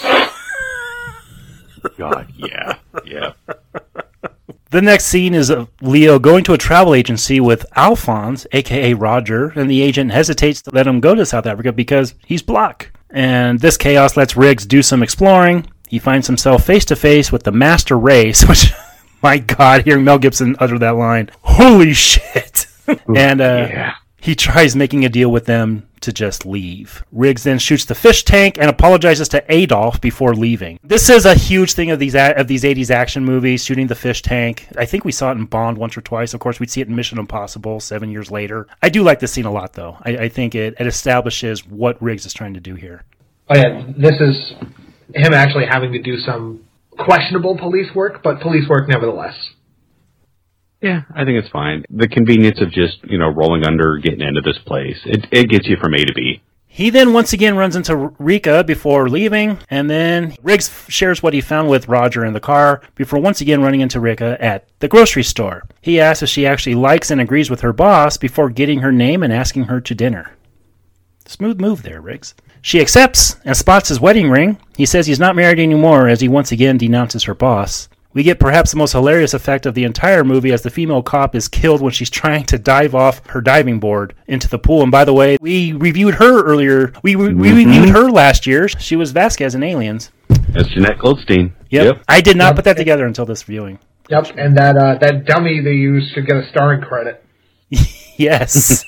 God, yeah, yeah. The next scene is of Leo going to a travel agency with Alphonse, a k a. Roger, and the agent hesitates to let him go to South Africa because he's black. And this chaos lets Riggs do some exploring. He finds himself face-to-face with the master race, which, my God, hearing Mel Gibson utter that line, holy shit. and uh, yeah. He tries making a deal with them to just leave. Riggs then shoots the fish tank and apologizes to Adolf before leaving. This is a huge thing of these of these eighties action movies, shooting the fish tank. I think we saw it in Bond once or twice. Of course, we'd see it in Mission Impossible seven years later. I do like this scene a lot, though. I, I think it, it establishes what Riggs is trying to do here. Oh, yeah. This is him actually having to do some questionable police work, but police work nevertheless. Yeah, I think it's fine. The convenience of just, you know, rolling under, getting into this place, it it gets you from A to B. He then once again runs into Rika before leaving, and then Riggs shares what he found with Roger in the car before once again running into Rika at the grocery store. He asks if she actually likes and agrees with her boss before getting her name and asking her to dinner. Smooth move there, Riggs. She accepts and spots his wedding ring. He says he's not married anymore as he once again denounces her boss. We get perhaps the most hilarious effect of the entire movie as the female cop is killed when she's trying to dive off her diving board into the pool. And by the way, we reviewed her earlier. We, we mm-hmm. reviewed her last year. She was Vasquez in Aliens. That's Jeanette Goldstein. Yep. yep. I did not yep. put that together until this viewing. Yep, and that uh, that dummy they used should get a starring credit. Yes.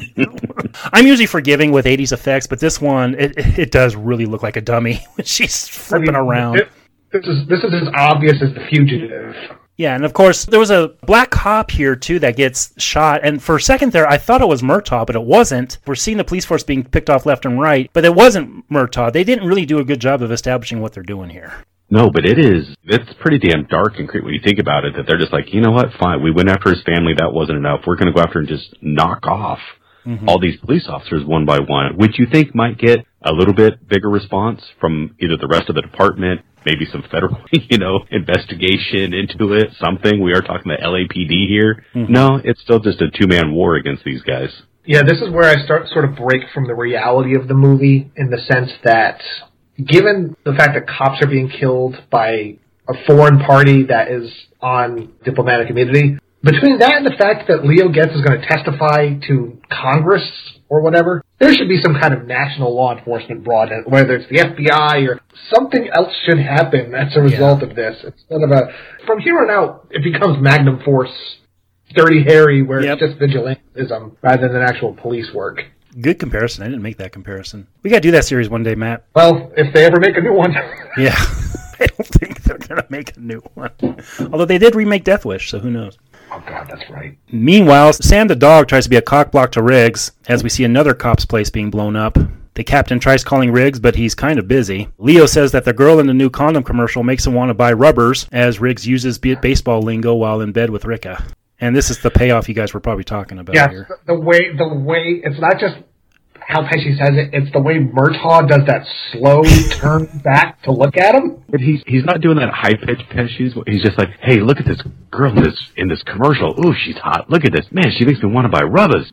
I'm usually forgiving with eighties effects, but this one, it, it does really look like a dummy when she's flipping I mean, around. It, This is this is as obvious as The Fugitive. Yeah, and of course, there was a black cop here, too, that gets shot. And for a second there, I thought it was Murtaugh, but it wasn't. We're seeing the police force being picked off left and right, but it wasn't Murtaugh. They didn't really do a good job of establishing what they're doing here. No, but it is. It's pretty damn dark and creepy when you think about it, that they're just like, you know what, fine, we went after his family, that wasn't enough. We're going to go after and just knock off mm-hmm. all these police officers one by one, which you think might get a little bit bigger response from either the rest of the department, maybe some federal, you know, investigation into it, something. We are talking the L A P D here. Mm-hmm. No, it's still just a two-man war against these guys. Yeah, this is where I start sort of break from the reality of the movie in the sense that given the fact that cops are being killed by a foreign party that is on diplomatic immunity, between that and the fact that Leo Getz is going to testify to Congress or whatever, there should be some kind of national law enforcement brought in, whether it's the F B I or something else should happen as a result yeah. of this. Instead of a, from here on out, it becomes Magnum Force, Dirty Harry, where yep. it's just vigilantism rather than actual police work. Good comparison. I didn't make that comparison. We got to do that series one day, Matt. Well, if they ever make a new one. Yeah. I don't think they're going to make a new one. Although they did remake Death Wish, so who knows. Oh, God, that's right. Meanwhile, Sam the dog tries to be a cockblock to Riggs as we see another cop's place being blown up. The captain tries calling Riggs, but he's kind of busy. Leo says that the girl in the new condom commercial makes him want to buy rubbers as Riggs uses baseball lingo while in bed with Rika. And this is the payoff you guys were probably talking about yes, here. the way, the way, it's not just how Pesci says it, it's the way Murtaugh does that slow turn back to look at him. But he's he's not doing that high-pitched Pesci's. He's just like, hey, look at this girl in this in this commercial. Ooh, she's hot. Look at this. Man, she makes me want to buy rubbers.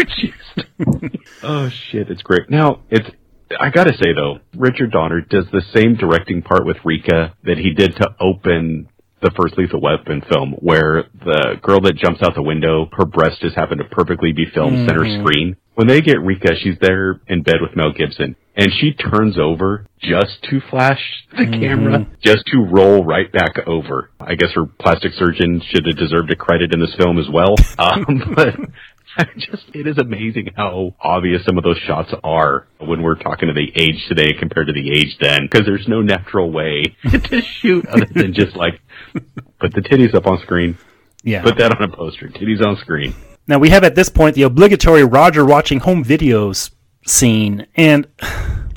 Oh, shit, it's great. Now, it's I gotta say, though, Richard Donner does the same directing part with Rika that he did to open the first Lethal Weapon film, where the girl that jumps out the window, her breast just happened to perfectly be filmed mm-hmm. center screen. When they get Rika, she's there in bed with Mel Gibson, and she turns over just to flash the mm-hmm. camera, just to roll right back over. I guess her plastic surgeon should have deserved a credit in this film as well. Um, but I just, it is amazing how obvious some of those shots are when we're talking to the age today compared to the age then, because there's no natural way to shoot other than just like, put the titties up on screen. Yeah. Put that on a poster. Titties on screen. Now we have at this point the obligatory Roger watching home videos scene, and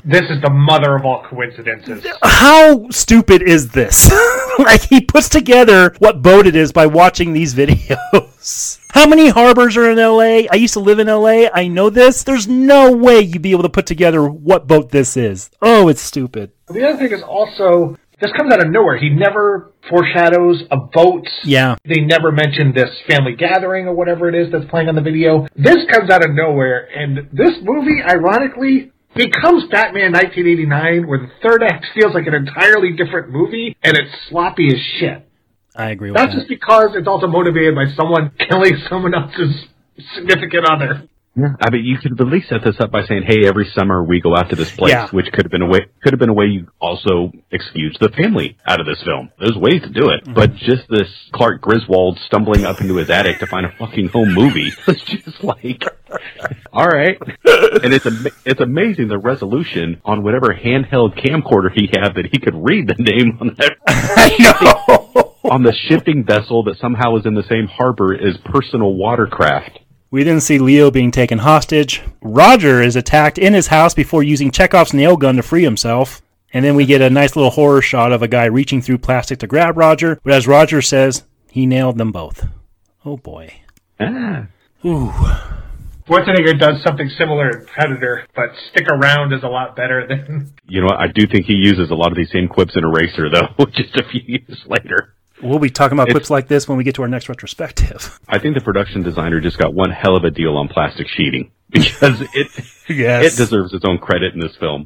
This is the mother of all coincidences. How stupid is this? Like, he puts together what boat it is by watching these videos. How many harbors are in L A? I used to live in L A. I know this. There's no way you'd be able to put together what boat this is. Oh, it's stupid. The other thing is also, this comes out of nowhere. He never foreshadows a boat. Yeah. They never mention this family gathering or whatever it is that's playing on the video. This comes out of nowhere, and this movie, ironically, becomes Batman nineteen eighty-nine, where the third act feels like an entirely different movie, and it's sloppy as shit. I agree with Not that. just because it's also motivated by someone killing someone else's significant other. Yeah, I mean, you could at least set this up by saying, "Hey, every summer we go out to this place," Yeah. which could have been a way could have been a way you also excuse the family out of this film. There's ways to do it, mm-hmm. but just this Clark Griswold stumbling up into his attic to find a fucking home movie was just like, all right. And it's am- it's amazing the resolution on whatever handheld camcorder he had that he could read the name on that. I know. On the shipping vessel that somehow was in the same harbor as Personal Watercraft. We didn't see Leo being taken hostage. Roger is attacked in his house before using Chekhov's nail gun to free himself. And then we get a nice little horror shot of a guy reaching through plastic to grab Roger. But as Roger says, he nailed them both. Oh boy. Ah. Ooh. Schwarzenegger does something similar in Predator, but Stick Around is a lot better than... You know what? I do think he uses a lot of these same quips in Eraser, though, just a few years later. We'll be talking about It's, clips like this when we get to our next retrospective. I think the production designer just got one hell of a deal on plastic sheeting because it Yes. it deserves its own credit in this film.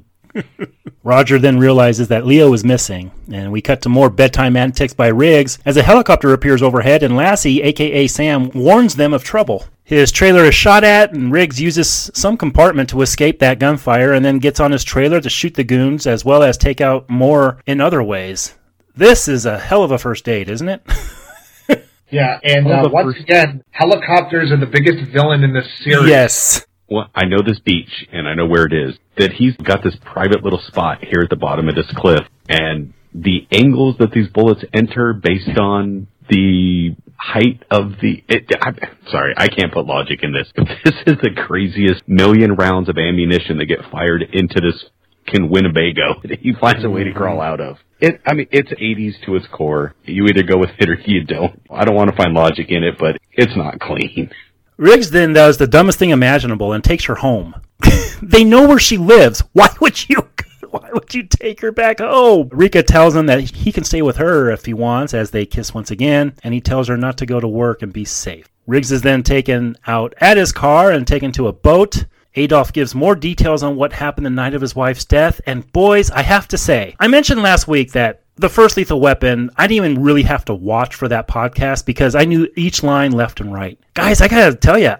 Roger then realizes that Leo is missing, and we cut to more bedtime antics by Riggs as a helicopter appears overhead and Lassie, aka Sam, warns them of trouble. His trailer is shot at, and Riggs uses some compartment to escape that gunfire and then gets on his trailer to shoot the goons as well as take out more in other ways. This is a hell of a first date, isn't it? Yeah, and uh, once again, helicopters are the biggest villain in this series. Yes. Well, I know this beach, and I know where it is, that he's got this private little spot here at the bottom of this cliff, and the angles that these bullets enter based on the height of the... It, I'm sorry, I can't put logic in this, but this is the craziest million rounds of ammunition that get fired into this fucking Winnebago that he finds a way to crawl out of. It, I mean, it's eighties to its core. You either go with it or you don't. I don't want to find logic in it, but it's not clean. Riggs then does the dumbest thing imaginable and takes her home. They know where she lives. Why would you why would you take her back home? Rika tells him that he can stay with her if he wants as they kiss once again, and he tells her not to go to work and be safe. Riggs is then taken out at his car and taken to a boat. Adolf gives more details on what happened the night of his wife's death, and boys, I have to say, I mentioned last week that the first Lethal Weapon, I didn't even really have to watch for that podcast because I knew each line left and right. Guys, I gotta tell you,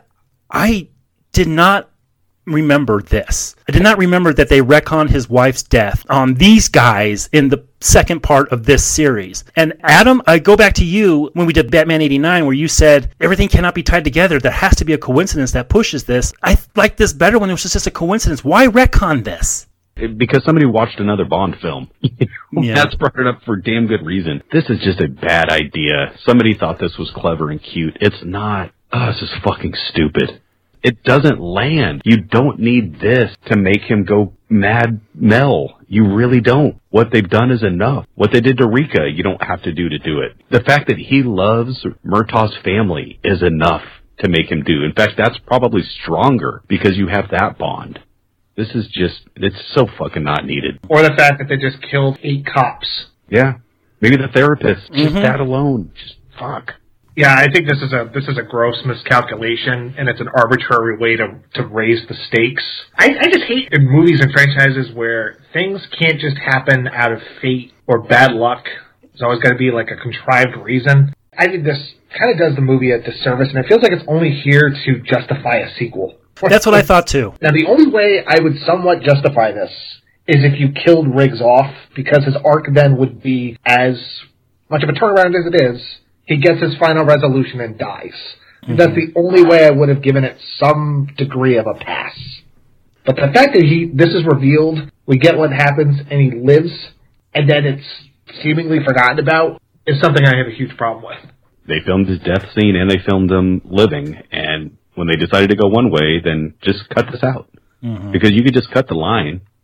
I did not remember this. I did not remember that they retconned his wife's death on these guys in the second part of this series. And Adam, I go back to you when we did Batman eighty-nine where you said everything cannot be tied together. There has to be a coincidence that pushes this. I like this better when it was just a coincidence. Why retcon this? Because somebody watched another Bond film. Yeah. That's brought it up for damn good reason. This is just a bad idea. Somebody thought this was clever and cute. It's not. Oh, this is fucking stupid. It doesn't land. You don't need this to make him go mad Mel. You really don't. What they've done is enough. What they did to Rika, you don't have to do to do it. The fact that he loves Murtaugh's family is enough to make him do. In fact, that's probably stronger because you have that bond. This is just, it's so fucking not needed. Or the fact that they just killed eight cops. Yeah. Maybe the therapist. Just Mm-hmm. that alone. Just fuck. Yeah, I think this is a this is a gross miscalculation, and it's an arbitrary way to, to raise the stakes. I, I just hate in movies and franchises where things can't just happen out of fate or bad luck. There's always got to be like a contrived reason. I think this kind of does the movie a disservice, and it feels like it's only here to justify a sequel. That's what I thought too. Now, the only way I would somewhat justify this is if you killed Riggs off, because his arc then would be as much of a turnaround as it is. He gets his final resolution and dies. Mm-hmm. That's the only way I would have given it some degree of a pass. But the fact that he this is revealed, we get what happens, and he lives, and then it's seemingly forgotten about, is something I have a huge problem with. They filmed his death scene and they filmed him living, and when they decided to go one way, then just cut this out. Mm-hmm. Because you could just cut the line.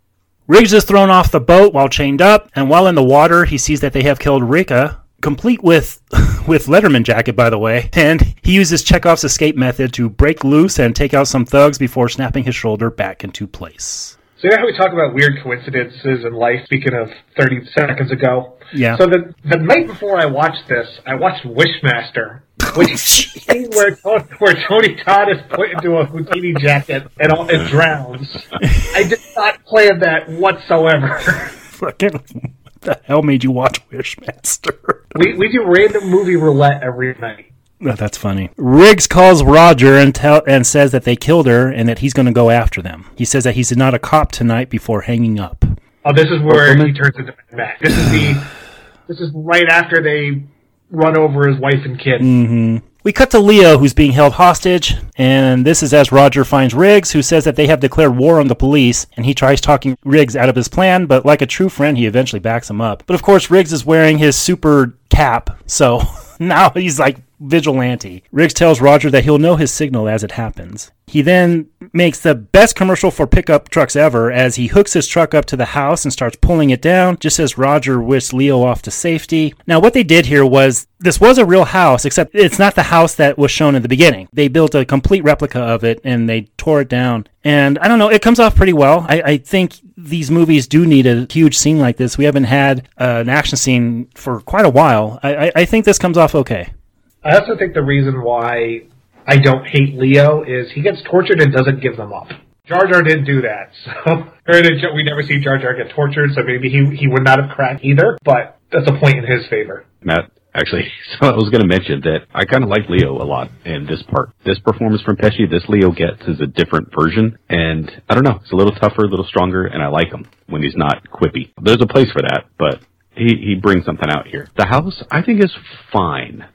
Riggs is thrown off the boat while chained up, and while in the water, he sees that they have killed Rika, complete with with Letterman jacket, by the way, and he uses Chekhov's escape method to break loose and take out some thugs before snapping his shoulder back into place. So you know how we talk about weird coincidences in life, speaking of thirty seconds ago? Yeah. So the the night before I watched this, I watched Wishmaster, which is where, where Tony Todd is put into a Houdini jacket and, all, and drowns. I did not plan that whatsoever. Fucking, what the hell made you watch Wishmaster? We, we do random movie roulette every night. Oh, that's funny. Riggs calls Roger and tell and says that they killed her and that he's going to go after them. He says that he's not a cop tonight before hanging up. Oh, this is where he turns into Matt. This is the this is right after they run over his wife and kid. Mm-hmm. We cut to Leo, who's being held hostage, and this is as Roger finds Riggs, who says that they have declared war on the police, and he tries talking Riggs out of his plan, but like a true friend, he eventually backs him up. But of course, Riggs is wearing his super cap, so now he's like vigilante. Riggs tells Roger that he'll know his signal as it happens. He then makes the best commercial for pickup trucks ever as he hooks his truck up to the house and starts pulling it down just as Roger whisks Leo off to safety. Now, what they did here was, this was a real house, except it's not the house that was shown in the beginning. They built a complete replica of it and they tore it down. And I don't know, it comes off pretty well. I, I think these movies do need a huge scene like this. We haven't had uh, an action scene for quite a while. I, I, I think this comes off okay. I also think the reason why I don't hate Leo is he gets tortured and doesn't give them up. Jar Jar didn't do that, so or we never see Jar Jar get tortured, so maybe he he would not have cracked either, but that's a point in his favor. Matt, actually, so I was going to mention that I kind of like Leo a lot in this part. This performance from Pesci, this Leo gets is a different version, and I don't know, it's a little tougher, a little stronger, and I like him when he's not quippy. There's a place for that, but he, he brings something out here. The house, I think, is fine.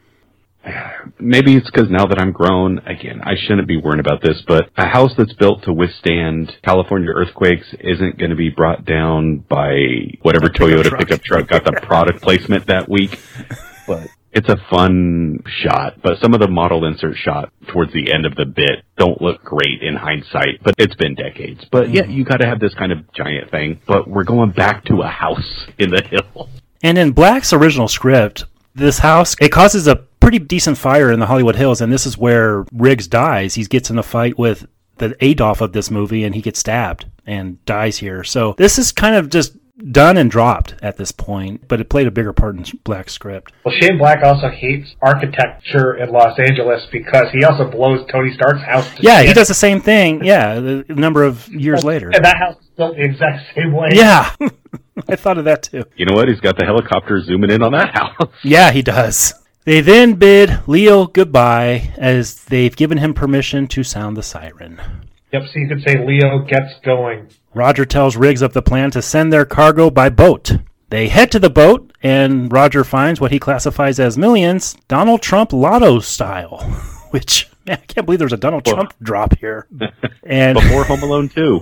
Maybe it's because now that I'm grown, again, I shouldn't be worrying about this, but a house that's built to withstand California earthquakes isn't going to be brought down by whatever Toyota pickup truck got the product placement that week. But it's a fun shot, but some of the model insert shot towards the end of the bit don't look great in hindsight, but it's been decades. But yeah, you got to have this kind of giant thing, but we're going back to a house in the hill. And in Black's original script, this house, it causes a pretty decent fire in the Hollywood Hills, and this is where Riggs dies. He gets in a fight with the Adolf of this movie, and he gets stabbed and dies here. So this is kind of just done and dropped at this point, but it played a bigger part in Black's script. Well, Shane Black also hates architecture in Los Angeles because he also blows Tony Stark's house to Yeah, shit. he does the same thing, yeah, a number of years later. And that house is built the exact same way. Yeah, I thought of that too. You know what? He's got the helicopter zooming in on that house. Yeah, he does. They then bid Leo goodbye as they've given him permission to sound the siren. Yep, so you could say Leo gets going. Roger tells Riggs of the plan to send their cargo by boat. They head to the boat, and Roger finds what he classifies as millions, Donald Trump lotto style. Which, man, I can't believe there's a Donald well, Trump drop here. And before Home Alone two.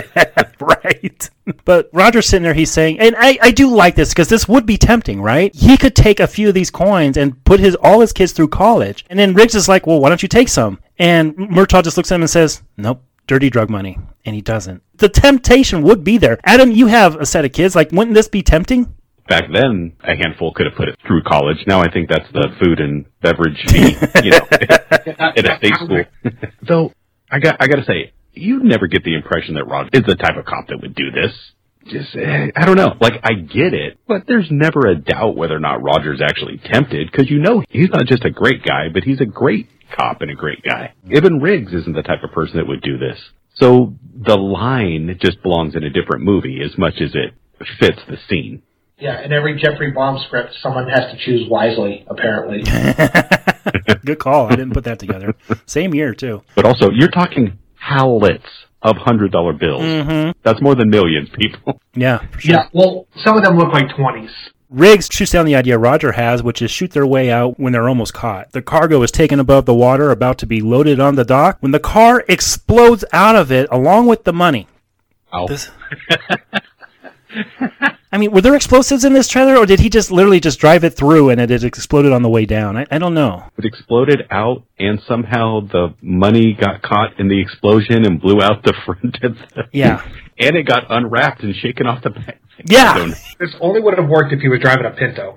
Right. But Roger's sitting there, he's saying, and I, I do like this because this would be tempting, right? He could take a few of these coins and put his all his kids through college. And then Riggs is like, well, why don't you take some? And Murtaugh just looks at him and says, nope, dirty drug money. And he doesn't. The temptation would be there. Adam, you have a set of kids. Like, wouldn't this be tempting? Back then, a handful could have put it through college. Now I think that's the food and beverage fee, you know, at a state school. Though, I got, I got to say, you never get the impression that Roger is the type of cop that would do this. Just, eh, I don't know. Like, I get it, but there's never a doubt whether or not Roger's actually tempted, because you know he's not just a great guy, but he's a great cop and a great guy. Even Riggs isn't the type of person that would do this. So the line just belongs in a different movie as much as it fits the scene. Yeah, in every Jeffrey Baum script, someone has to choose wisely, apparently. Good call. I didn't put that together. Same year, too. But also, you're talking pallets of one hundred dollar bills. Mm-hmm. That's more than millions, people. Yeah, for sure. Yeah, well, some of them look like twenties. Riggs shoots down the idea Roger has, which is shoot their way out when they're almost caught. The cargo is taken above the water, about to be loaded on the dock, when the car explodes out of it along with the money. Oh. This... I mean, were there explosives in this trailer, or did he just literally just drive it through and it had exploded on the way down? I, I don't know. It exploded out, and somehow the money got caught in the explosion and blew out the front of the... Yeah. and it got unwrapped and shaken off the back. Yeah. This only would have worked if he was driving a Pinto.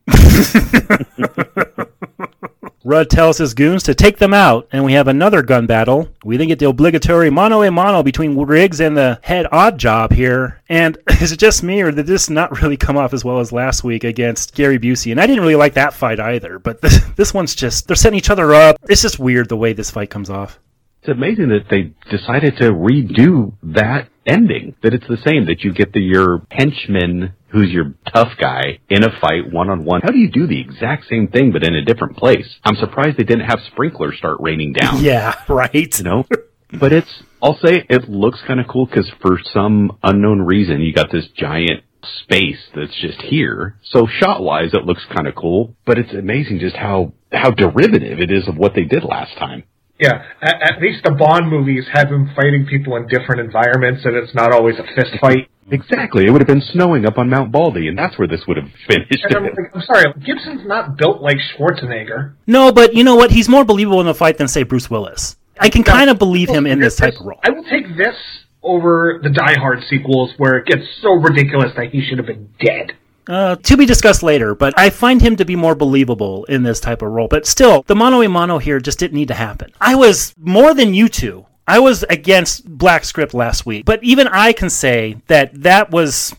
Rudd tells his goons to take them out, and we have another gun battle. We then get the obligatory mano a mano between Riggs and the head odd job here. And is it just me, or did this not really come off as well as last week against Gary Busey? And I didn't really like that fight either, but this, this one's just, they're setting each other up. It's just weird the way this fight comes off. It's amazing that they decided to redo that ending, that it's the same, that you get the your henchman who's your tough guy in a fight one-on-one. How do you do the exact same thing but in a different place? I'm surprised they didn't have sprinklers start raining down. Yeah, right. You know? But it's, I'll say it looks kind of cool because for some unknown reason you got this giant space that's just here. So shot-wise it looks kind of cool, but it's amazing just how, how derivative it is of what they did last time. Yeah, at, at least the Bond movies have him fighting people in different environments, and it's not always a fist fight. Exactly. It would have been snowing up on Mount Baldy, and that's where this would have finished. And I'm, like, I'm sorry, Gibson's not built like Schwarzenegger. No, but you know what? He's more believable in a fight than, say, Bruce Willis. I can kind of believe him in this type of role. I will take this over the Die Hard sequels, where it gets so ridiculous that he should have been dead. Uh, to be discussed later, but I find him to be more believable in this type of role. But still, the mano a mano here just didn't need to happen. I was, more than you two, I was against Black Script last week. But even I can say that that was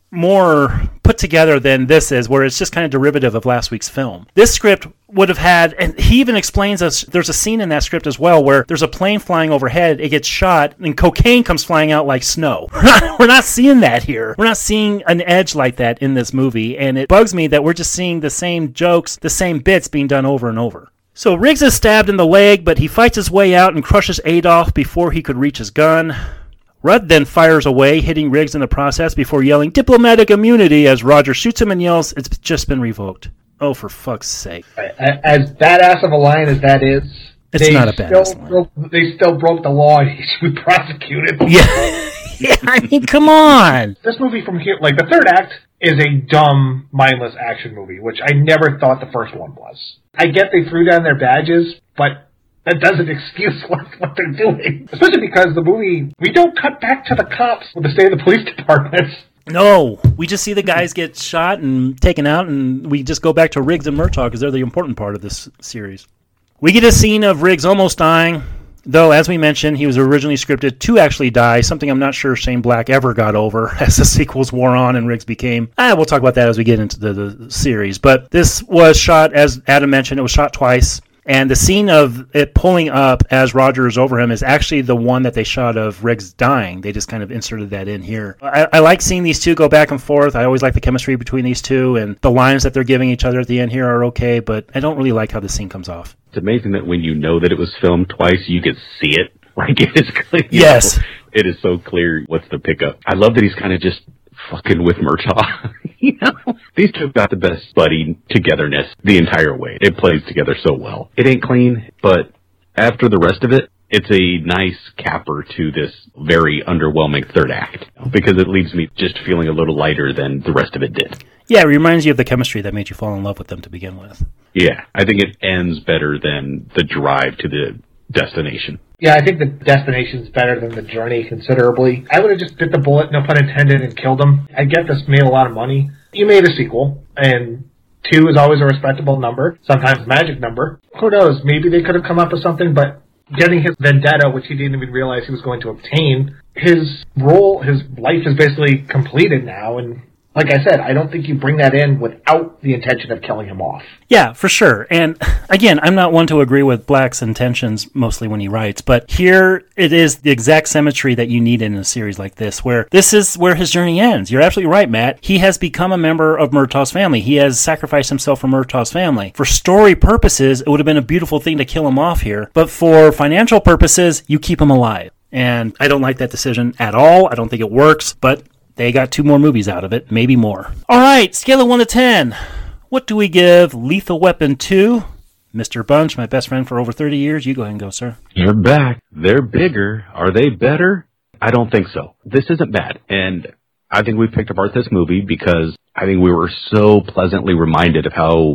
more put together than this is, where it's just kind of derivative of last week's film. This script would have had, and he even explains us, there's a scene in that script as well where there's a plane flying overhead, it gets shot, and cocaine comes flying out like snow. We're not, we're not seeing that here. We're not seeing an edge like that in this movie, and it bugs me that we're just seeing the same jokes, the same bits being done over and over. So Riggs is stabbed in the leg, but he fights his way out and crushes Adolf before he could reach his gun. Rudd then fires away, hitting Riggs in the process before yelling diplomatic immunity as Roger shoots him and yells, "It's just been revoked." Oh, for fuck's sake. As badass of a line as that is, it's they not a badass line. Broke, they still broke the law and he should be prosecuted. Yeah. Yeah, I mean, come on. This movie from here, like the third act, is a dumb, mindless action movie, which I never thought the first one was. I get they threw down their badges, but that doesn't excuse what, what they're doing. Especially because the movie, we don't cut back to the cops with the state of the police departments. No, we just see the guys get shot and taken out, and we just go back to Riggs and Murtaugh because they're the important part of this series. We get a scene of Riggs almost dying, though, as we mentioned, he was originally scripted to actually die, something I'm not sure Shane Black ever got over as the sequels wore on and Riggs became... Ah, we'll talk about that as we get into the, the series. But this was shot, as Adam mentioned, it was shot twice. And the scene of it pulling up as Roger is over him is actually the one that they shot of Riggs dying. They just kind of inserted that in here. I, I like seeing these two go back and forth. I always like the chemistry between these two, and the lines that they're giving each other at the end here are okay, but I don't really like how the scene comes off. It's amazing that when you know that it was filmed twice, you can see it. Like, it is clear. Yes. Know, it is so clear what's the pickup. I love that he's kind of just fucking with Murtaugh. You know, these two have got the best buddy togetherness the entire way. It plays together so well. It ain't clean, but after the rest of it, it's a nice capper to this very underwhelming third act, because it leaves me just feeling a little lighter than the rest of it did. Yeah, it reminds you of the chemistry that made you fall in love with them to begin with. Yeah, I think it ends better than the drive to the destination. Yeah, I think the destination's better than the journey considerably. I would have just bit the bullet, no pun intended, and killed him. I get this made a lot of money. You made a sequel, and two is always a respectable number, sometimes a magic number. Who knows, maybe they could have come up with something, but getting his vendetta, which he didn't even realize he was going to obtain, his role, his life is basically completed now, and like I said, I don't think you bring that in without the intention of killing him off. Yeah, for sure. And again, I'm not one to agree with Black's intentions mostly when he writes, but here it is the exact symmetry that you need in a series like this, where this is where his journey ends. You're absolutely right, Matt. He has become a member of Murtaugh's family. He has sacrificed himself for Murtaugh's family. For story purposes, it would have been a beautiful thing to kill him off here, but for financial purposes, you keep him alive. And I don't like that decision at all. I don't think it works, but they got two more movies out of it, maybe more. All right, scale of one to ten. What do we give Lethal Weapon two? Mister Bunch, my best friend for over thirty years. You go ahead and go, sir. They're back. They're bigger. Are they better? I don't think so. This isn't bad. And I think we picked apart this movie because I think we were so pleasantly reminded of how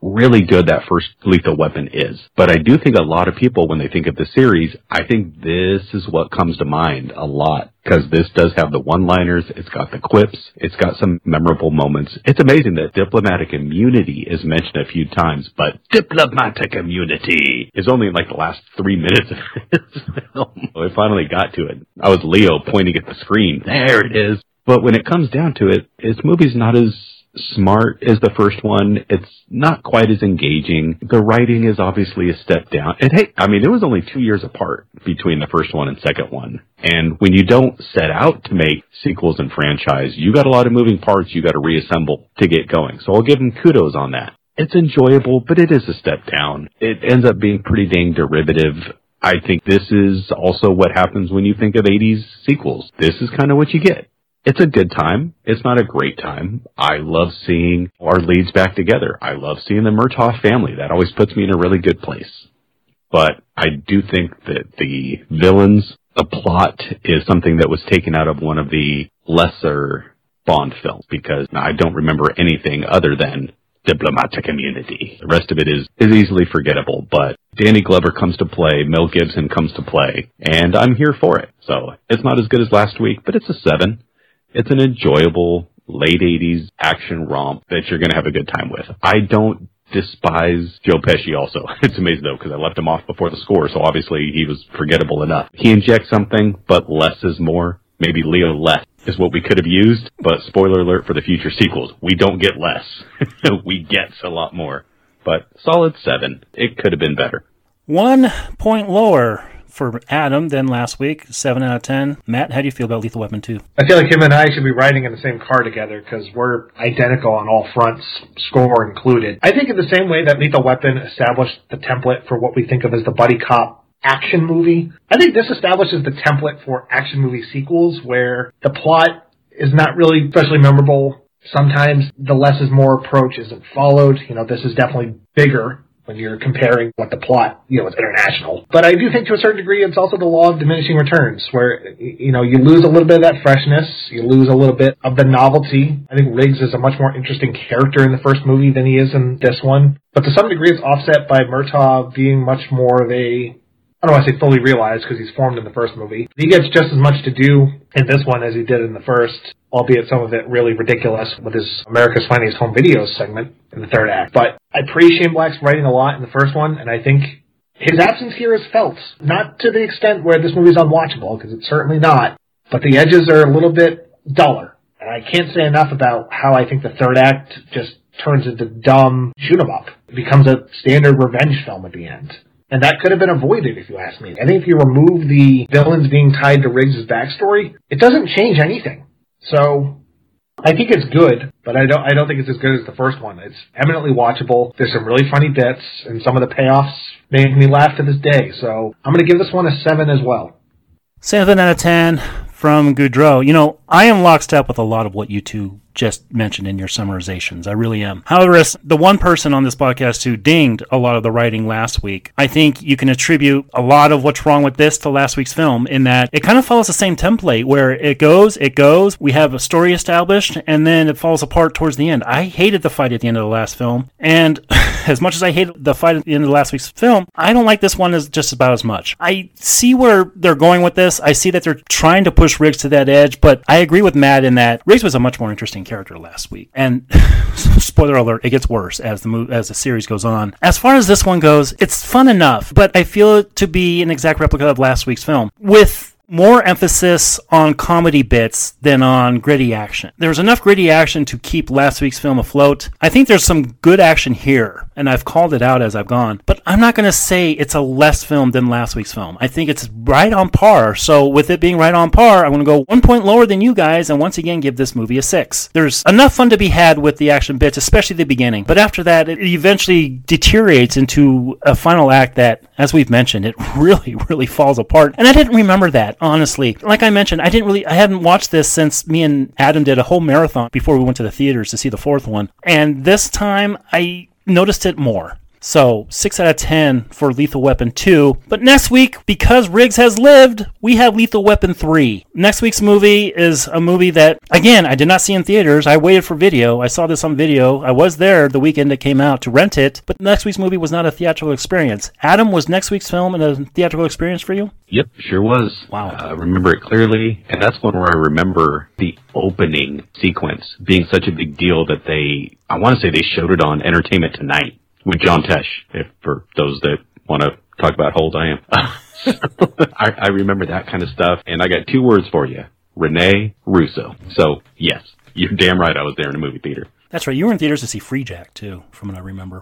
really good that first Lethal Weapon is. But I do think a lot of people, when they think of the series, I think this is what comes to mind a lot. Because this does have the one-liners, it's got the quips, it's got some memorable moments. It's amazing that diplomatic immunity is mentioned a few times, but diplomatic immunity is only in like the last three minutes of this film. I finally got to it. I was Leo pointing at the screen. There it is. But when it comes down to it, this movie's not as smart as the first one. It's not quite as engaging. The writing is obviously a step down. And hey, I mean, it was only two years apart between the first one and second one. And when you don't set out to make sequels and franchise, you got a lot of moving parts you got to reassemble to get going. So I'll give them kudos on that. It's enjoyable, but it is a step down. It ends up being pretty dang derivative. I think this is also what happens when you think of eighties sequels. This is kind of what you get. It's a good time. It's not a great time. I love seeing our leads back together. I love seeing the Murtaugh family. That always puts me in a really good place. But I do think that the villains, the plot is something that was taken out of one of the lesser Bond films, because I don't remember anything other than diplomatic immunity. The rest of it is, is easily forgettable, but Danny Glover comes to play, Mel Gibson comes to play, and I'm here for it. So it's not as good as last week, but it's a seven. It's an enjoyable late eighties action romp that you're going to have a good time with. I don't despise Joe Pesci also. It's amazing though, because I left him off before the score, so obviously he was forgettable enough. He injects something, but less is more. Maybe Leo less is what we could have used, but spoiler alert for the future sequels, we don't get less. We get a lot more. But solid seven. It could have been better. One point lower for Adam than last week, seven out of ten. Matt, how do you feel about Lethal Weapon two? I feel like him and I should be riding in the same car together because we're identical on all fronts, score included. I think in the same way that Lethal Weapon established the template for what we think of as the buddy cop action movie, I think this establishes the template for action movie sequels where the plot is not really especially memorable. Sometimes the less is more approach isn't followed. You know, this is definitely bigger when you're comparing what the plot, you know, is international. But I do think to a certain degree it's also the law of diminishing returns where, you know, you lose a little bit of that freshness, you lose a little bit of the novelty. I think Riggs is a much more interesting character in the first movie than he is in this one. But to some degree it's offset by Murtaugh being much more of a, I don't want to say fully realized because he's formed in the first movie. He gets just as much to do in this one as he did in the first, albeit some of it really ridiculous with his America's Funniest Home Videos segment in the third act. But I praise Shane Black's writing a lot in the first one, and I think his absence here is felt. Not to the extent where this movie's unwatchable, because it's certainly not, but the edges are a little bit duller. And I can't say enough about how I think the third act just turns into dumb shoot-'em-up. It becomes a standard revenge film at the end. And that could have been avoided, if you ask me. I think if you remove the villains being tied to Riggs' backstory, it doesn't change anything. So, I think it's good, but I don't I don't think it's as good as the first one. It's eminently watchable. There's some really funny bits, and some of the payoffs make me laugh to this day. So, I'm going to give this one a seven as well. seven out of ten from Goudreau. You know, I am lockstep with a lot of what you two just mentioned in your summarizations. I really am. However, as the one person on this podcast who dinged a lot of the writing last week, I think you can attribute a lot of what's wrong with this to last week's film in that it kind of follows the same template where it goes, it goes, we have a story established, and then it falls apart towards the end. I hated the fight at the end of the last film, and as much as I hated the fight at the end of the last week's film, I don't like this one as just about as much. I see where they're going with this. I see that they're trying to push Riggs to that edge, but I agree with Matt in that Riggs was a much more interesting character last week. And spoiler alert, it gets worse as the move, as the series goes on. As far as this one goes, it's fun enough, but I feel it to be an exact replica of last week's film with more emphasis on comedy bits than on gritty action. There was enough gritty action to keep last week's film afloat. I think there's some good action here, and I've called it out as I've gone, but I'm not going to say it's a less film than last week's film. I think it's right on par, so with it being right on par, I'm going to go one point lower than you guys, and once again give this movie a six. There's enough fun to be had with the action bits, especially the beginning, but after that, it eventually deteriorates into a final act that, as we've mentioned, it really, really falls apart, and I didn't remember that. Honestly, like I mentioned, I didn't really, I hadn't watched this since me and Adam did a whole marathon before we went to the theaters to see the fourth one. And this time I noticed it more. So six out of ten for Lethal Weapon two. But next week, because Riggs has lived, we have Lethal Weapon three. Next week's movie is a movie that, again, I did not see in theaters. I waited for video. I saw this on video. I was there the weekend it came out to rent it, but next week's movie was not a theatrical experience. Adam, was next week's film a theatrical experience for you? Yep, sure was. Wow. I uh, remember it clearly, and that's one where I remember the opening sequence being such a big deal that they, I want to say they showed it on Entertainment Tonight with John Tesh, if for those that want to talk about how old I am. I, I remember that kind of stuff, and I got two words for you. Rene Russo. So, yes, you're damn right I was there in a movie theater. That's right, you were in theaters to see Free Jack, too, from what I remember.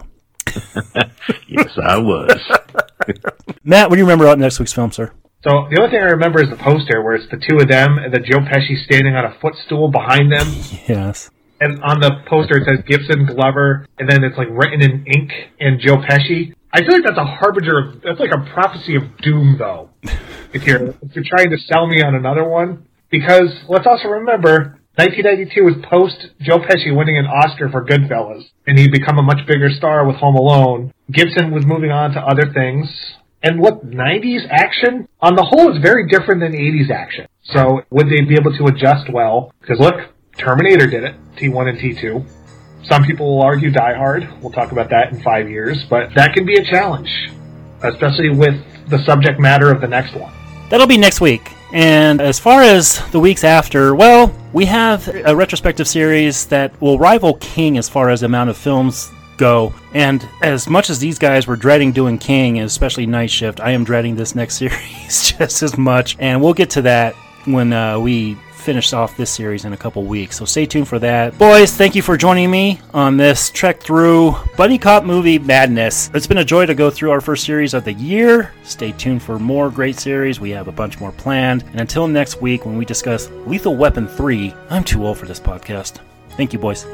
Yes, I was. Matt, what do you remember about next week's film, sir? So the only thing I remember is the poster where it's the two of them and then Joe Pesci standing on a footstool behind them. Yes. And on the poster it says Gibson, Glover, and then it's like written in ink and Joe Pesci. I feel like that's a harbinger of, that's like a prophecy of doom, though, if you're, if you're trying to sell me on another one. Because let's also remember, nineteen ninety-two was post Joe Pesci winning an Oscar for Goodfellas, and he'd become a much bigger star with Home Alone. Gibson was moving on to other things. And look, nineties action, on the whole, is very different than eighties action. So would they be able to adjust well? Because look, Terminator did it, T one and T two. Some people will argue Die Hard. We'll talk about that in five years. But that can be a challenge, especially with the subject matter of the next one. That'll be next week. And as far as the weeks after, well, we have a retrospective series that will rival King as far as the amount of films go. And as much as these guys were dreading doing King, especially Night Shift, I am dreading this next series just as much. And we'll get to that when uh, we finish off this series in a couple weeks. So stay tuned for that. Boys, thank you for joining me on this trek through buddy cop movie madness. It's been a joy to go through our first series of the year. Stay tuned for more great series. We have a bunch more planned. And until next week when we discuss Lethal Weapon three, I'm too old for this podcast. Thank you, boys.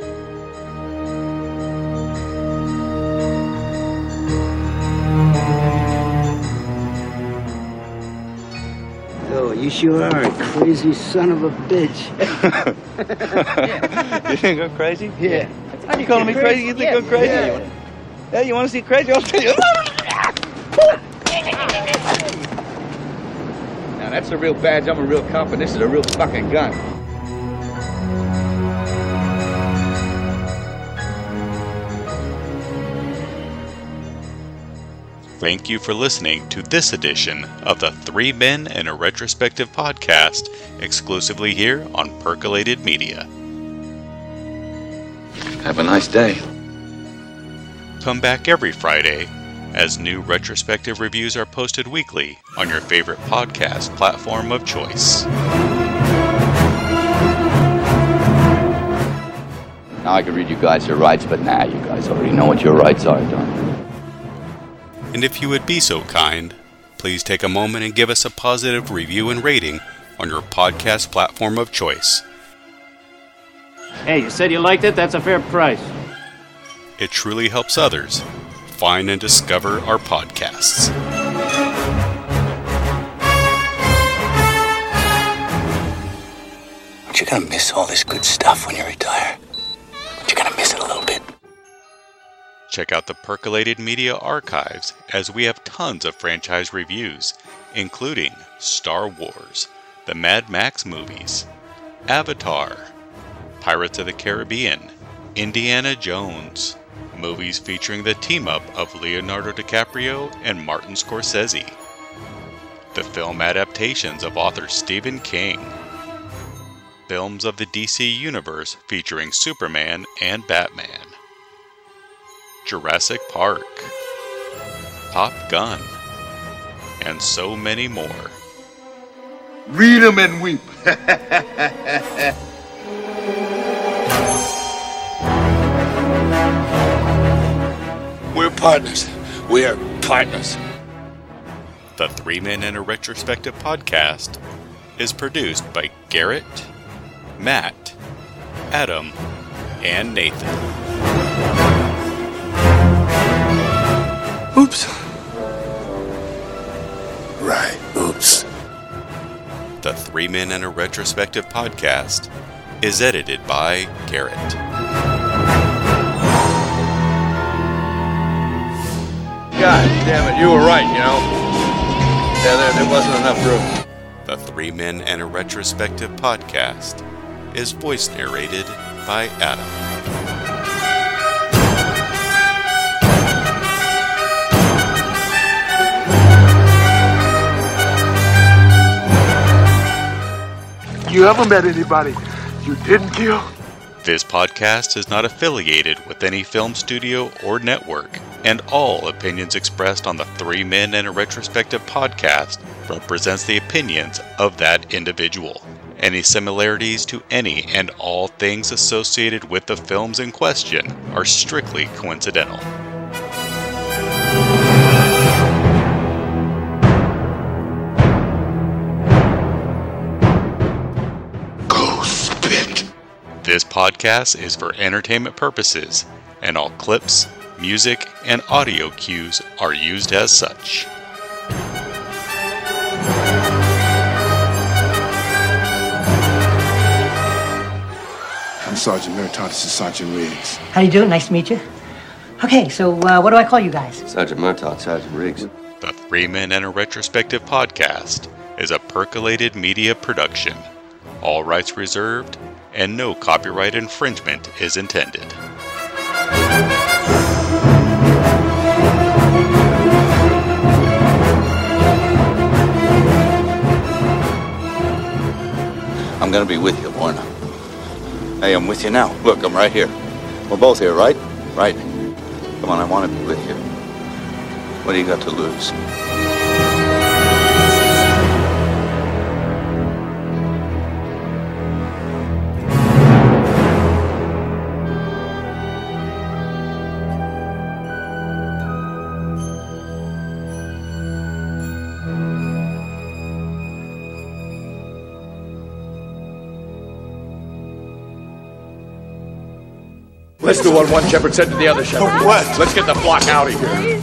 Oh, you sure are a crazy son of a bitch. You think I'm crazy? Yeah. How you calling me crazy? You think yeah, I'm crazy? Yeah. Yeah, you want to see crazy? I'll tell you. Now, that's a real badge. I'm a real cop, and this is a real fucking gun. Thank you for listening to this edition of the Three Men and a Retrospective podcast, exclusively here on Percolated Media. Have a nice day. Come back every Friday as new retrospective reviews are posted weekly on your favorite podcast platform of choice. Now I can read you guys your rights, but now you guys already know what your rights are, don't you? And if you would be so kind, please take a moment and give us a positive review and rating on your podcast platform of choice. Hey, you said you liked it? That's a fair price. It truly helps others find and discover our podcasts. Aren't you gonna miss all this good stuff when you retire? Aren't you gonna miss it a little bit? Check out the Percolated Media archives as we have tons of franchise reviews, including Star Wars, the Mad Max movies, Avatar, Pirates of the Caribbean, Indiana Jones, movies featuring the team-up of Leonardo DiCaprio and Martin Scorsese, the film adaptations of author Stephen King, films of the D C Universe featuring Superman and Batman, Jurassic Park, Top Gun, and so many more. Read 'em and weep. We're partners. We are partners. The Three Men and a Retrospective podcast is produced by Garrett, Matt, Adam, and Nathan. Oops. Right, oops. The Three Men and a Retrospective podcast is edited by Garrett. God damn it, you were right, you know. Yeah, there, there wasn't enough room. The Three Men and a Retrospective podcast is voice narrated by Adam. You ever met anybody you didn't kill? This podcast is not affiliated with any film studio or network, and all opinions expressed on the Three Men and a Retrospective podcast represents the opinions of that individual. Any similarities to any and all things associated with the films in question are strictly coincidental. This podcast is for entertainment purposes, and all clips, music, and audio cues are used as such. I'm Sergeant Murtaugh. This is Sergeant Riggs. How you doing? Nice to meet you. Okay, so uh, what do I call you guys? Sergeant Murtaugh, Sergeant Riggs. The Three Men and a Retrospective podcast is a Percolated Media production. All rights reserved, and no copyright infringement is intended. I'm gonna be with you, Lorna. Hey, I'm with you now. Look, I'm right here. We're both here, right? Right. Come on, I want to be with you. What do you got to lose? Let's do what one shepherd said to the other shepherd. Oh, what? Let's get the flock out of here.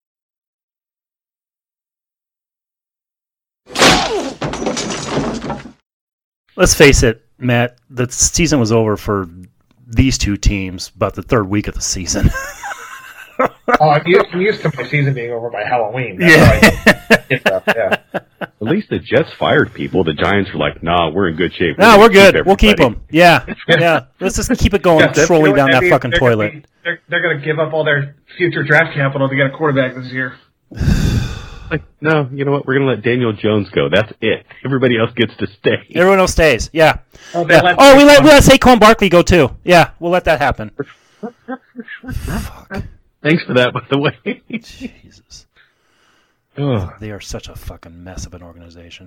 Let's face it, Matt, the season was over for these two teams about the third week of the season. Oh, I'm used, I'm used to my season being over by Halloween. That's Yeah. why I, yeah. At least the Jets fired people. The Giants were like, nah, we're in good shape. No, we're gonna good. We'll keep everybody." them. Yeah, yeah. Let's just keep it going, Yeah, that's- trolling you know down what, I that mean, fucking they're gonna toilet. be- they're they're going to give up all their future draft capital to get a quarterback this year. Like, no, you know what? We're going to let Daniel Jones go. That's it. Everybody else gets to stay. Everyone else stays. Yeah. Oh, they Yeah. let Oh, we let Saquon- we let Saquon Barkley go too. Yeah, we'll let that happen. Fuck. Thanks for that, by the way. Jesus. Ugh. They are such a fucking mess of an organization.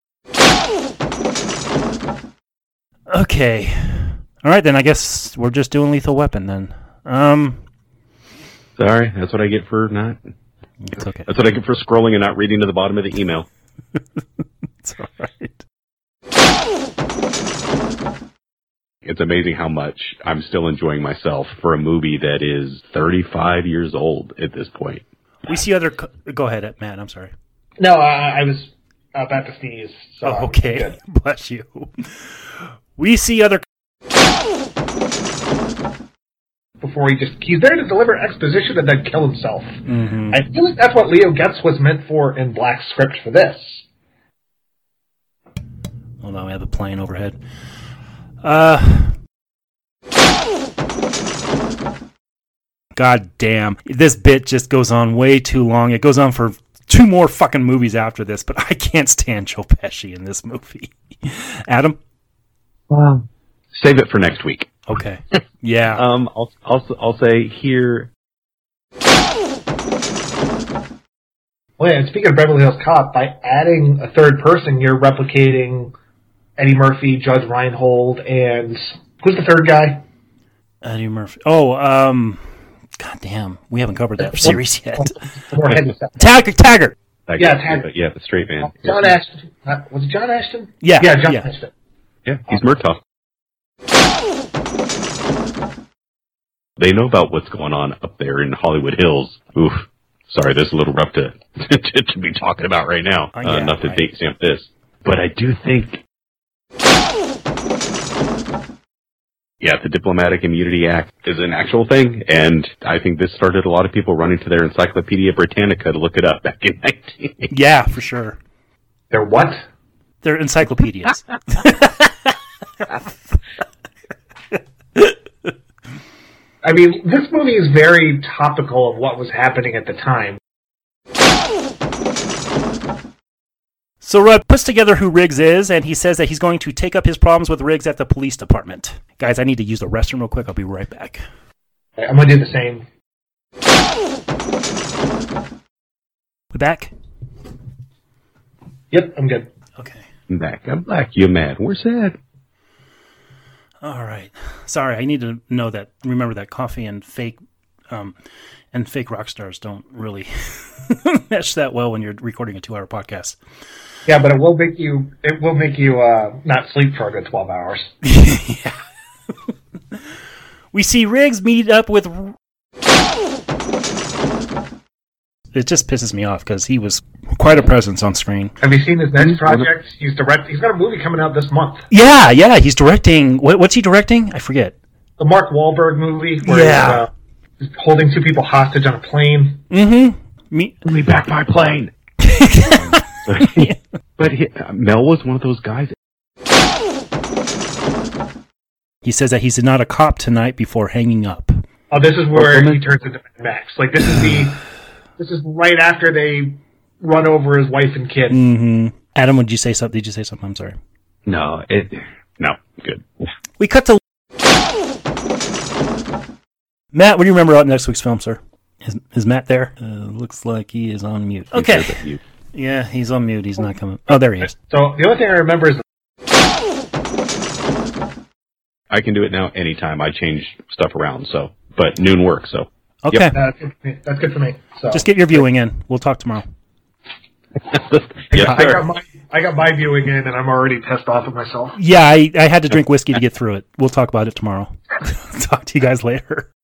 Okay. All right, then I guess we're just doing Lethal Weapon then. Um, Sorry, that's what I get for not. It's okay. That's what I get for scrolling and not reading to the bottom of the email. It's all right. It's amazing how much I'm still enjoying myself for a movie that is thirty-five years old at this point. We see other. Co- Go ahead, Matt. I'm sorry. No, I, I was about to sneeze. So Oh, I'm okay. good. Bless you. We see other. Before he just he's there to deliver exposition and then kill himself. Mm-hmm. I feel like that's what Leo Getz was meant for in Black Script for this. Hold on, we have a plane overhead. Uh. God damn. This bit just goes on way too long. It goes on for two more fucking movies after this, but I can't stand Joe Pesci in this movie. Adam? Wow. Save it for next week. Okay. Yeah. Um, I'll, I'll, I'll say here. Well, yeah, and speaking of Beverly Hills Cop, by adding a third person, you're replicating Eddie Murphy, Judge Reinhold, and who's the third guy? Eddie Murphy. Oh, um, God damn. We haven't covered that series yet. Taggart. Taggart. Yeah, Taggart. Yeah, the straight man. John Ashton. Uh, was it John Ashton? Yeah. Yeah, John yeah. Ashton. Yeah, he's Murtaugh. They know about what's going on up there in Hollywood Hills. Oof. Sorry, this is a little rough to to, to be talking about right now. Uh, Uh, yeah, not to right. date stamp this. But I do think yeah, the Diplomatic Immunity Act is an actual thing, and I think this started a lot of people running to their Encyclopedia Britannica to look it up back in nineteen eighty. Yeah, for sure. They're what? They're encyclopedias. I mean, this movie is very topical of what was happening at the time. So Rudd puts together who Riggs is, and he says that he's going to take up his problems with Riggs at the police department. Guys, I need to use the restroom real quick. I'll be right back. I'm going to do the same. We back? Yep, I'm good. Okay. I'm back. I'm back. You mad? Where's that? All right. Sorry, I need to know that. Remember that coffee and fake, um, and fake rock stars don't really mesh that well when you're recording a two-hour podcast. Yeah, but it will make you. It will make you uh, not sleep for a good twelve hours. Yeah. We see Riggs meet up with. It just pisses me off because he was quite a presence on screen. Have you seen his next project? He's direct. He's got a movie coming out this month. Yeah, yeah, he's directing. What, what's he directing? I forget. The Mark Wahlberg movie. Where Yeah. He's, uh, he's holding two people hostage on a plane. Mm-hmm. Me. Me back by plane. But he, uh, Mel was one of those guys. He says that he's not a cop tonight before hanging up. Oh, this is where he turns into Mad Max. Like this is the. This is right after they run over his wife and kid. Mm-hmm. Adam, would you say something? Did you say something? I'm sorry. No, it. No, good. We cut to Matt. What do you remember about next week's film, sir? Is, is Matt there? Uh, looks like he is on mute. Okay. Yeah, he's on mute. He's not coming. Oh, there he is. So the only thing I remember is. I can do it now anytime. I change stuff around, so. But noon works, so. Okay. Yep. That's good for me. That's good for me. So. Just get your viewing in. We'll talk tomorrow. Yes, I got my I got my viewing in, and I'm already pissed off at myself. Yeah, I, I had to drink whiskey to get through it. We'll talk about it tomorrow. Talk to you guys later.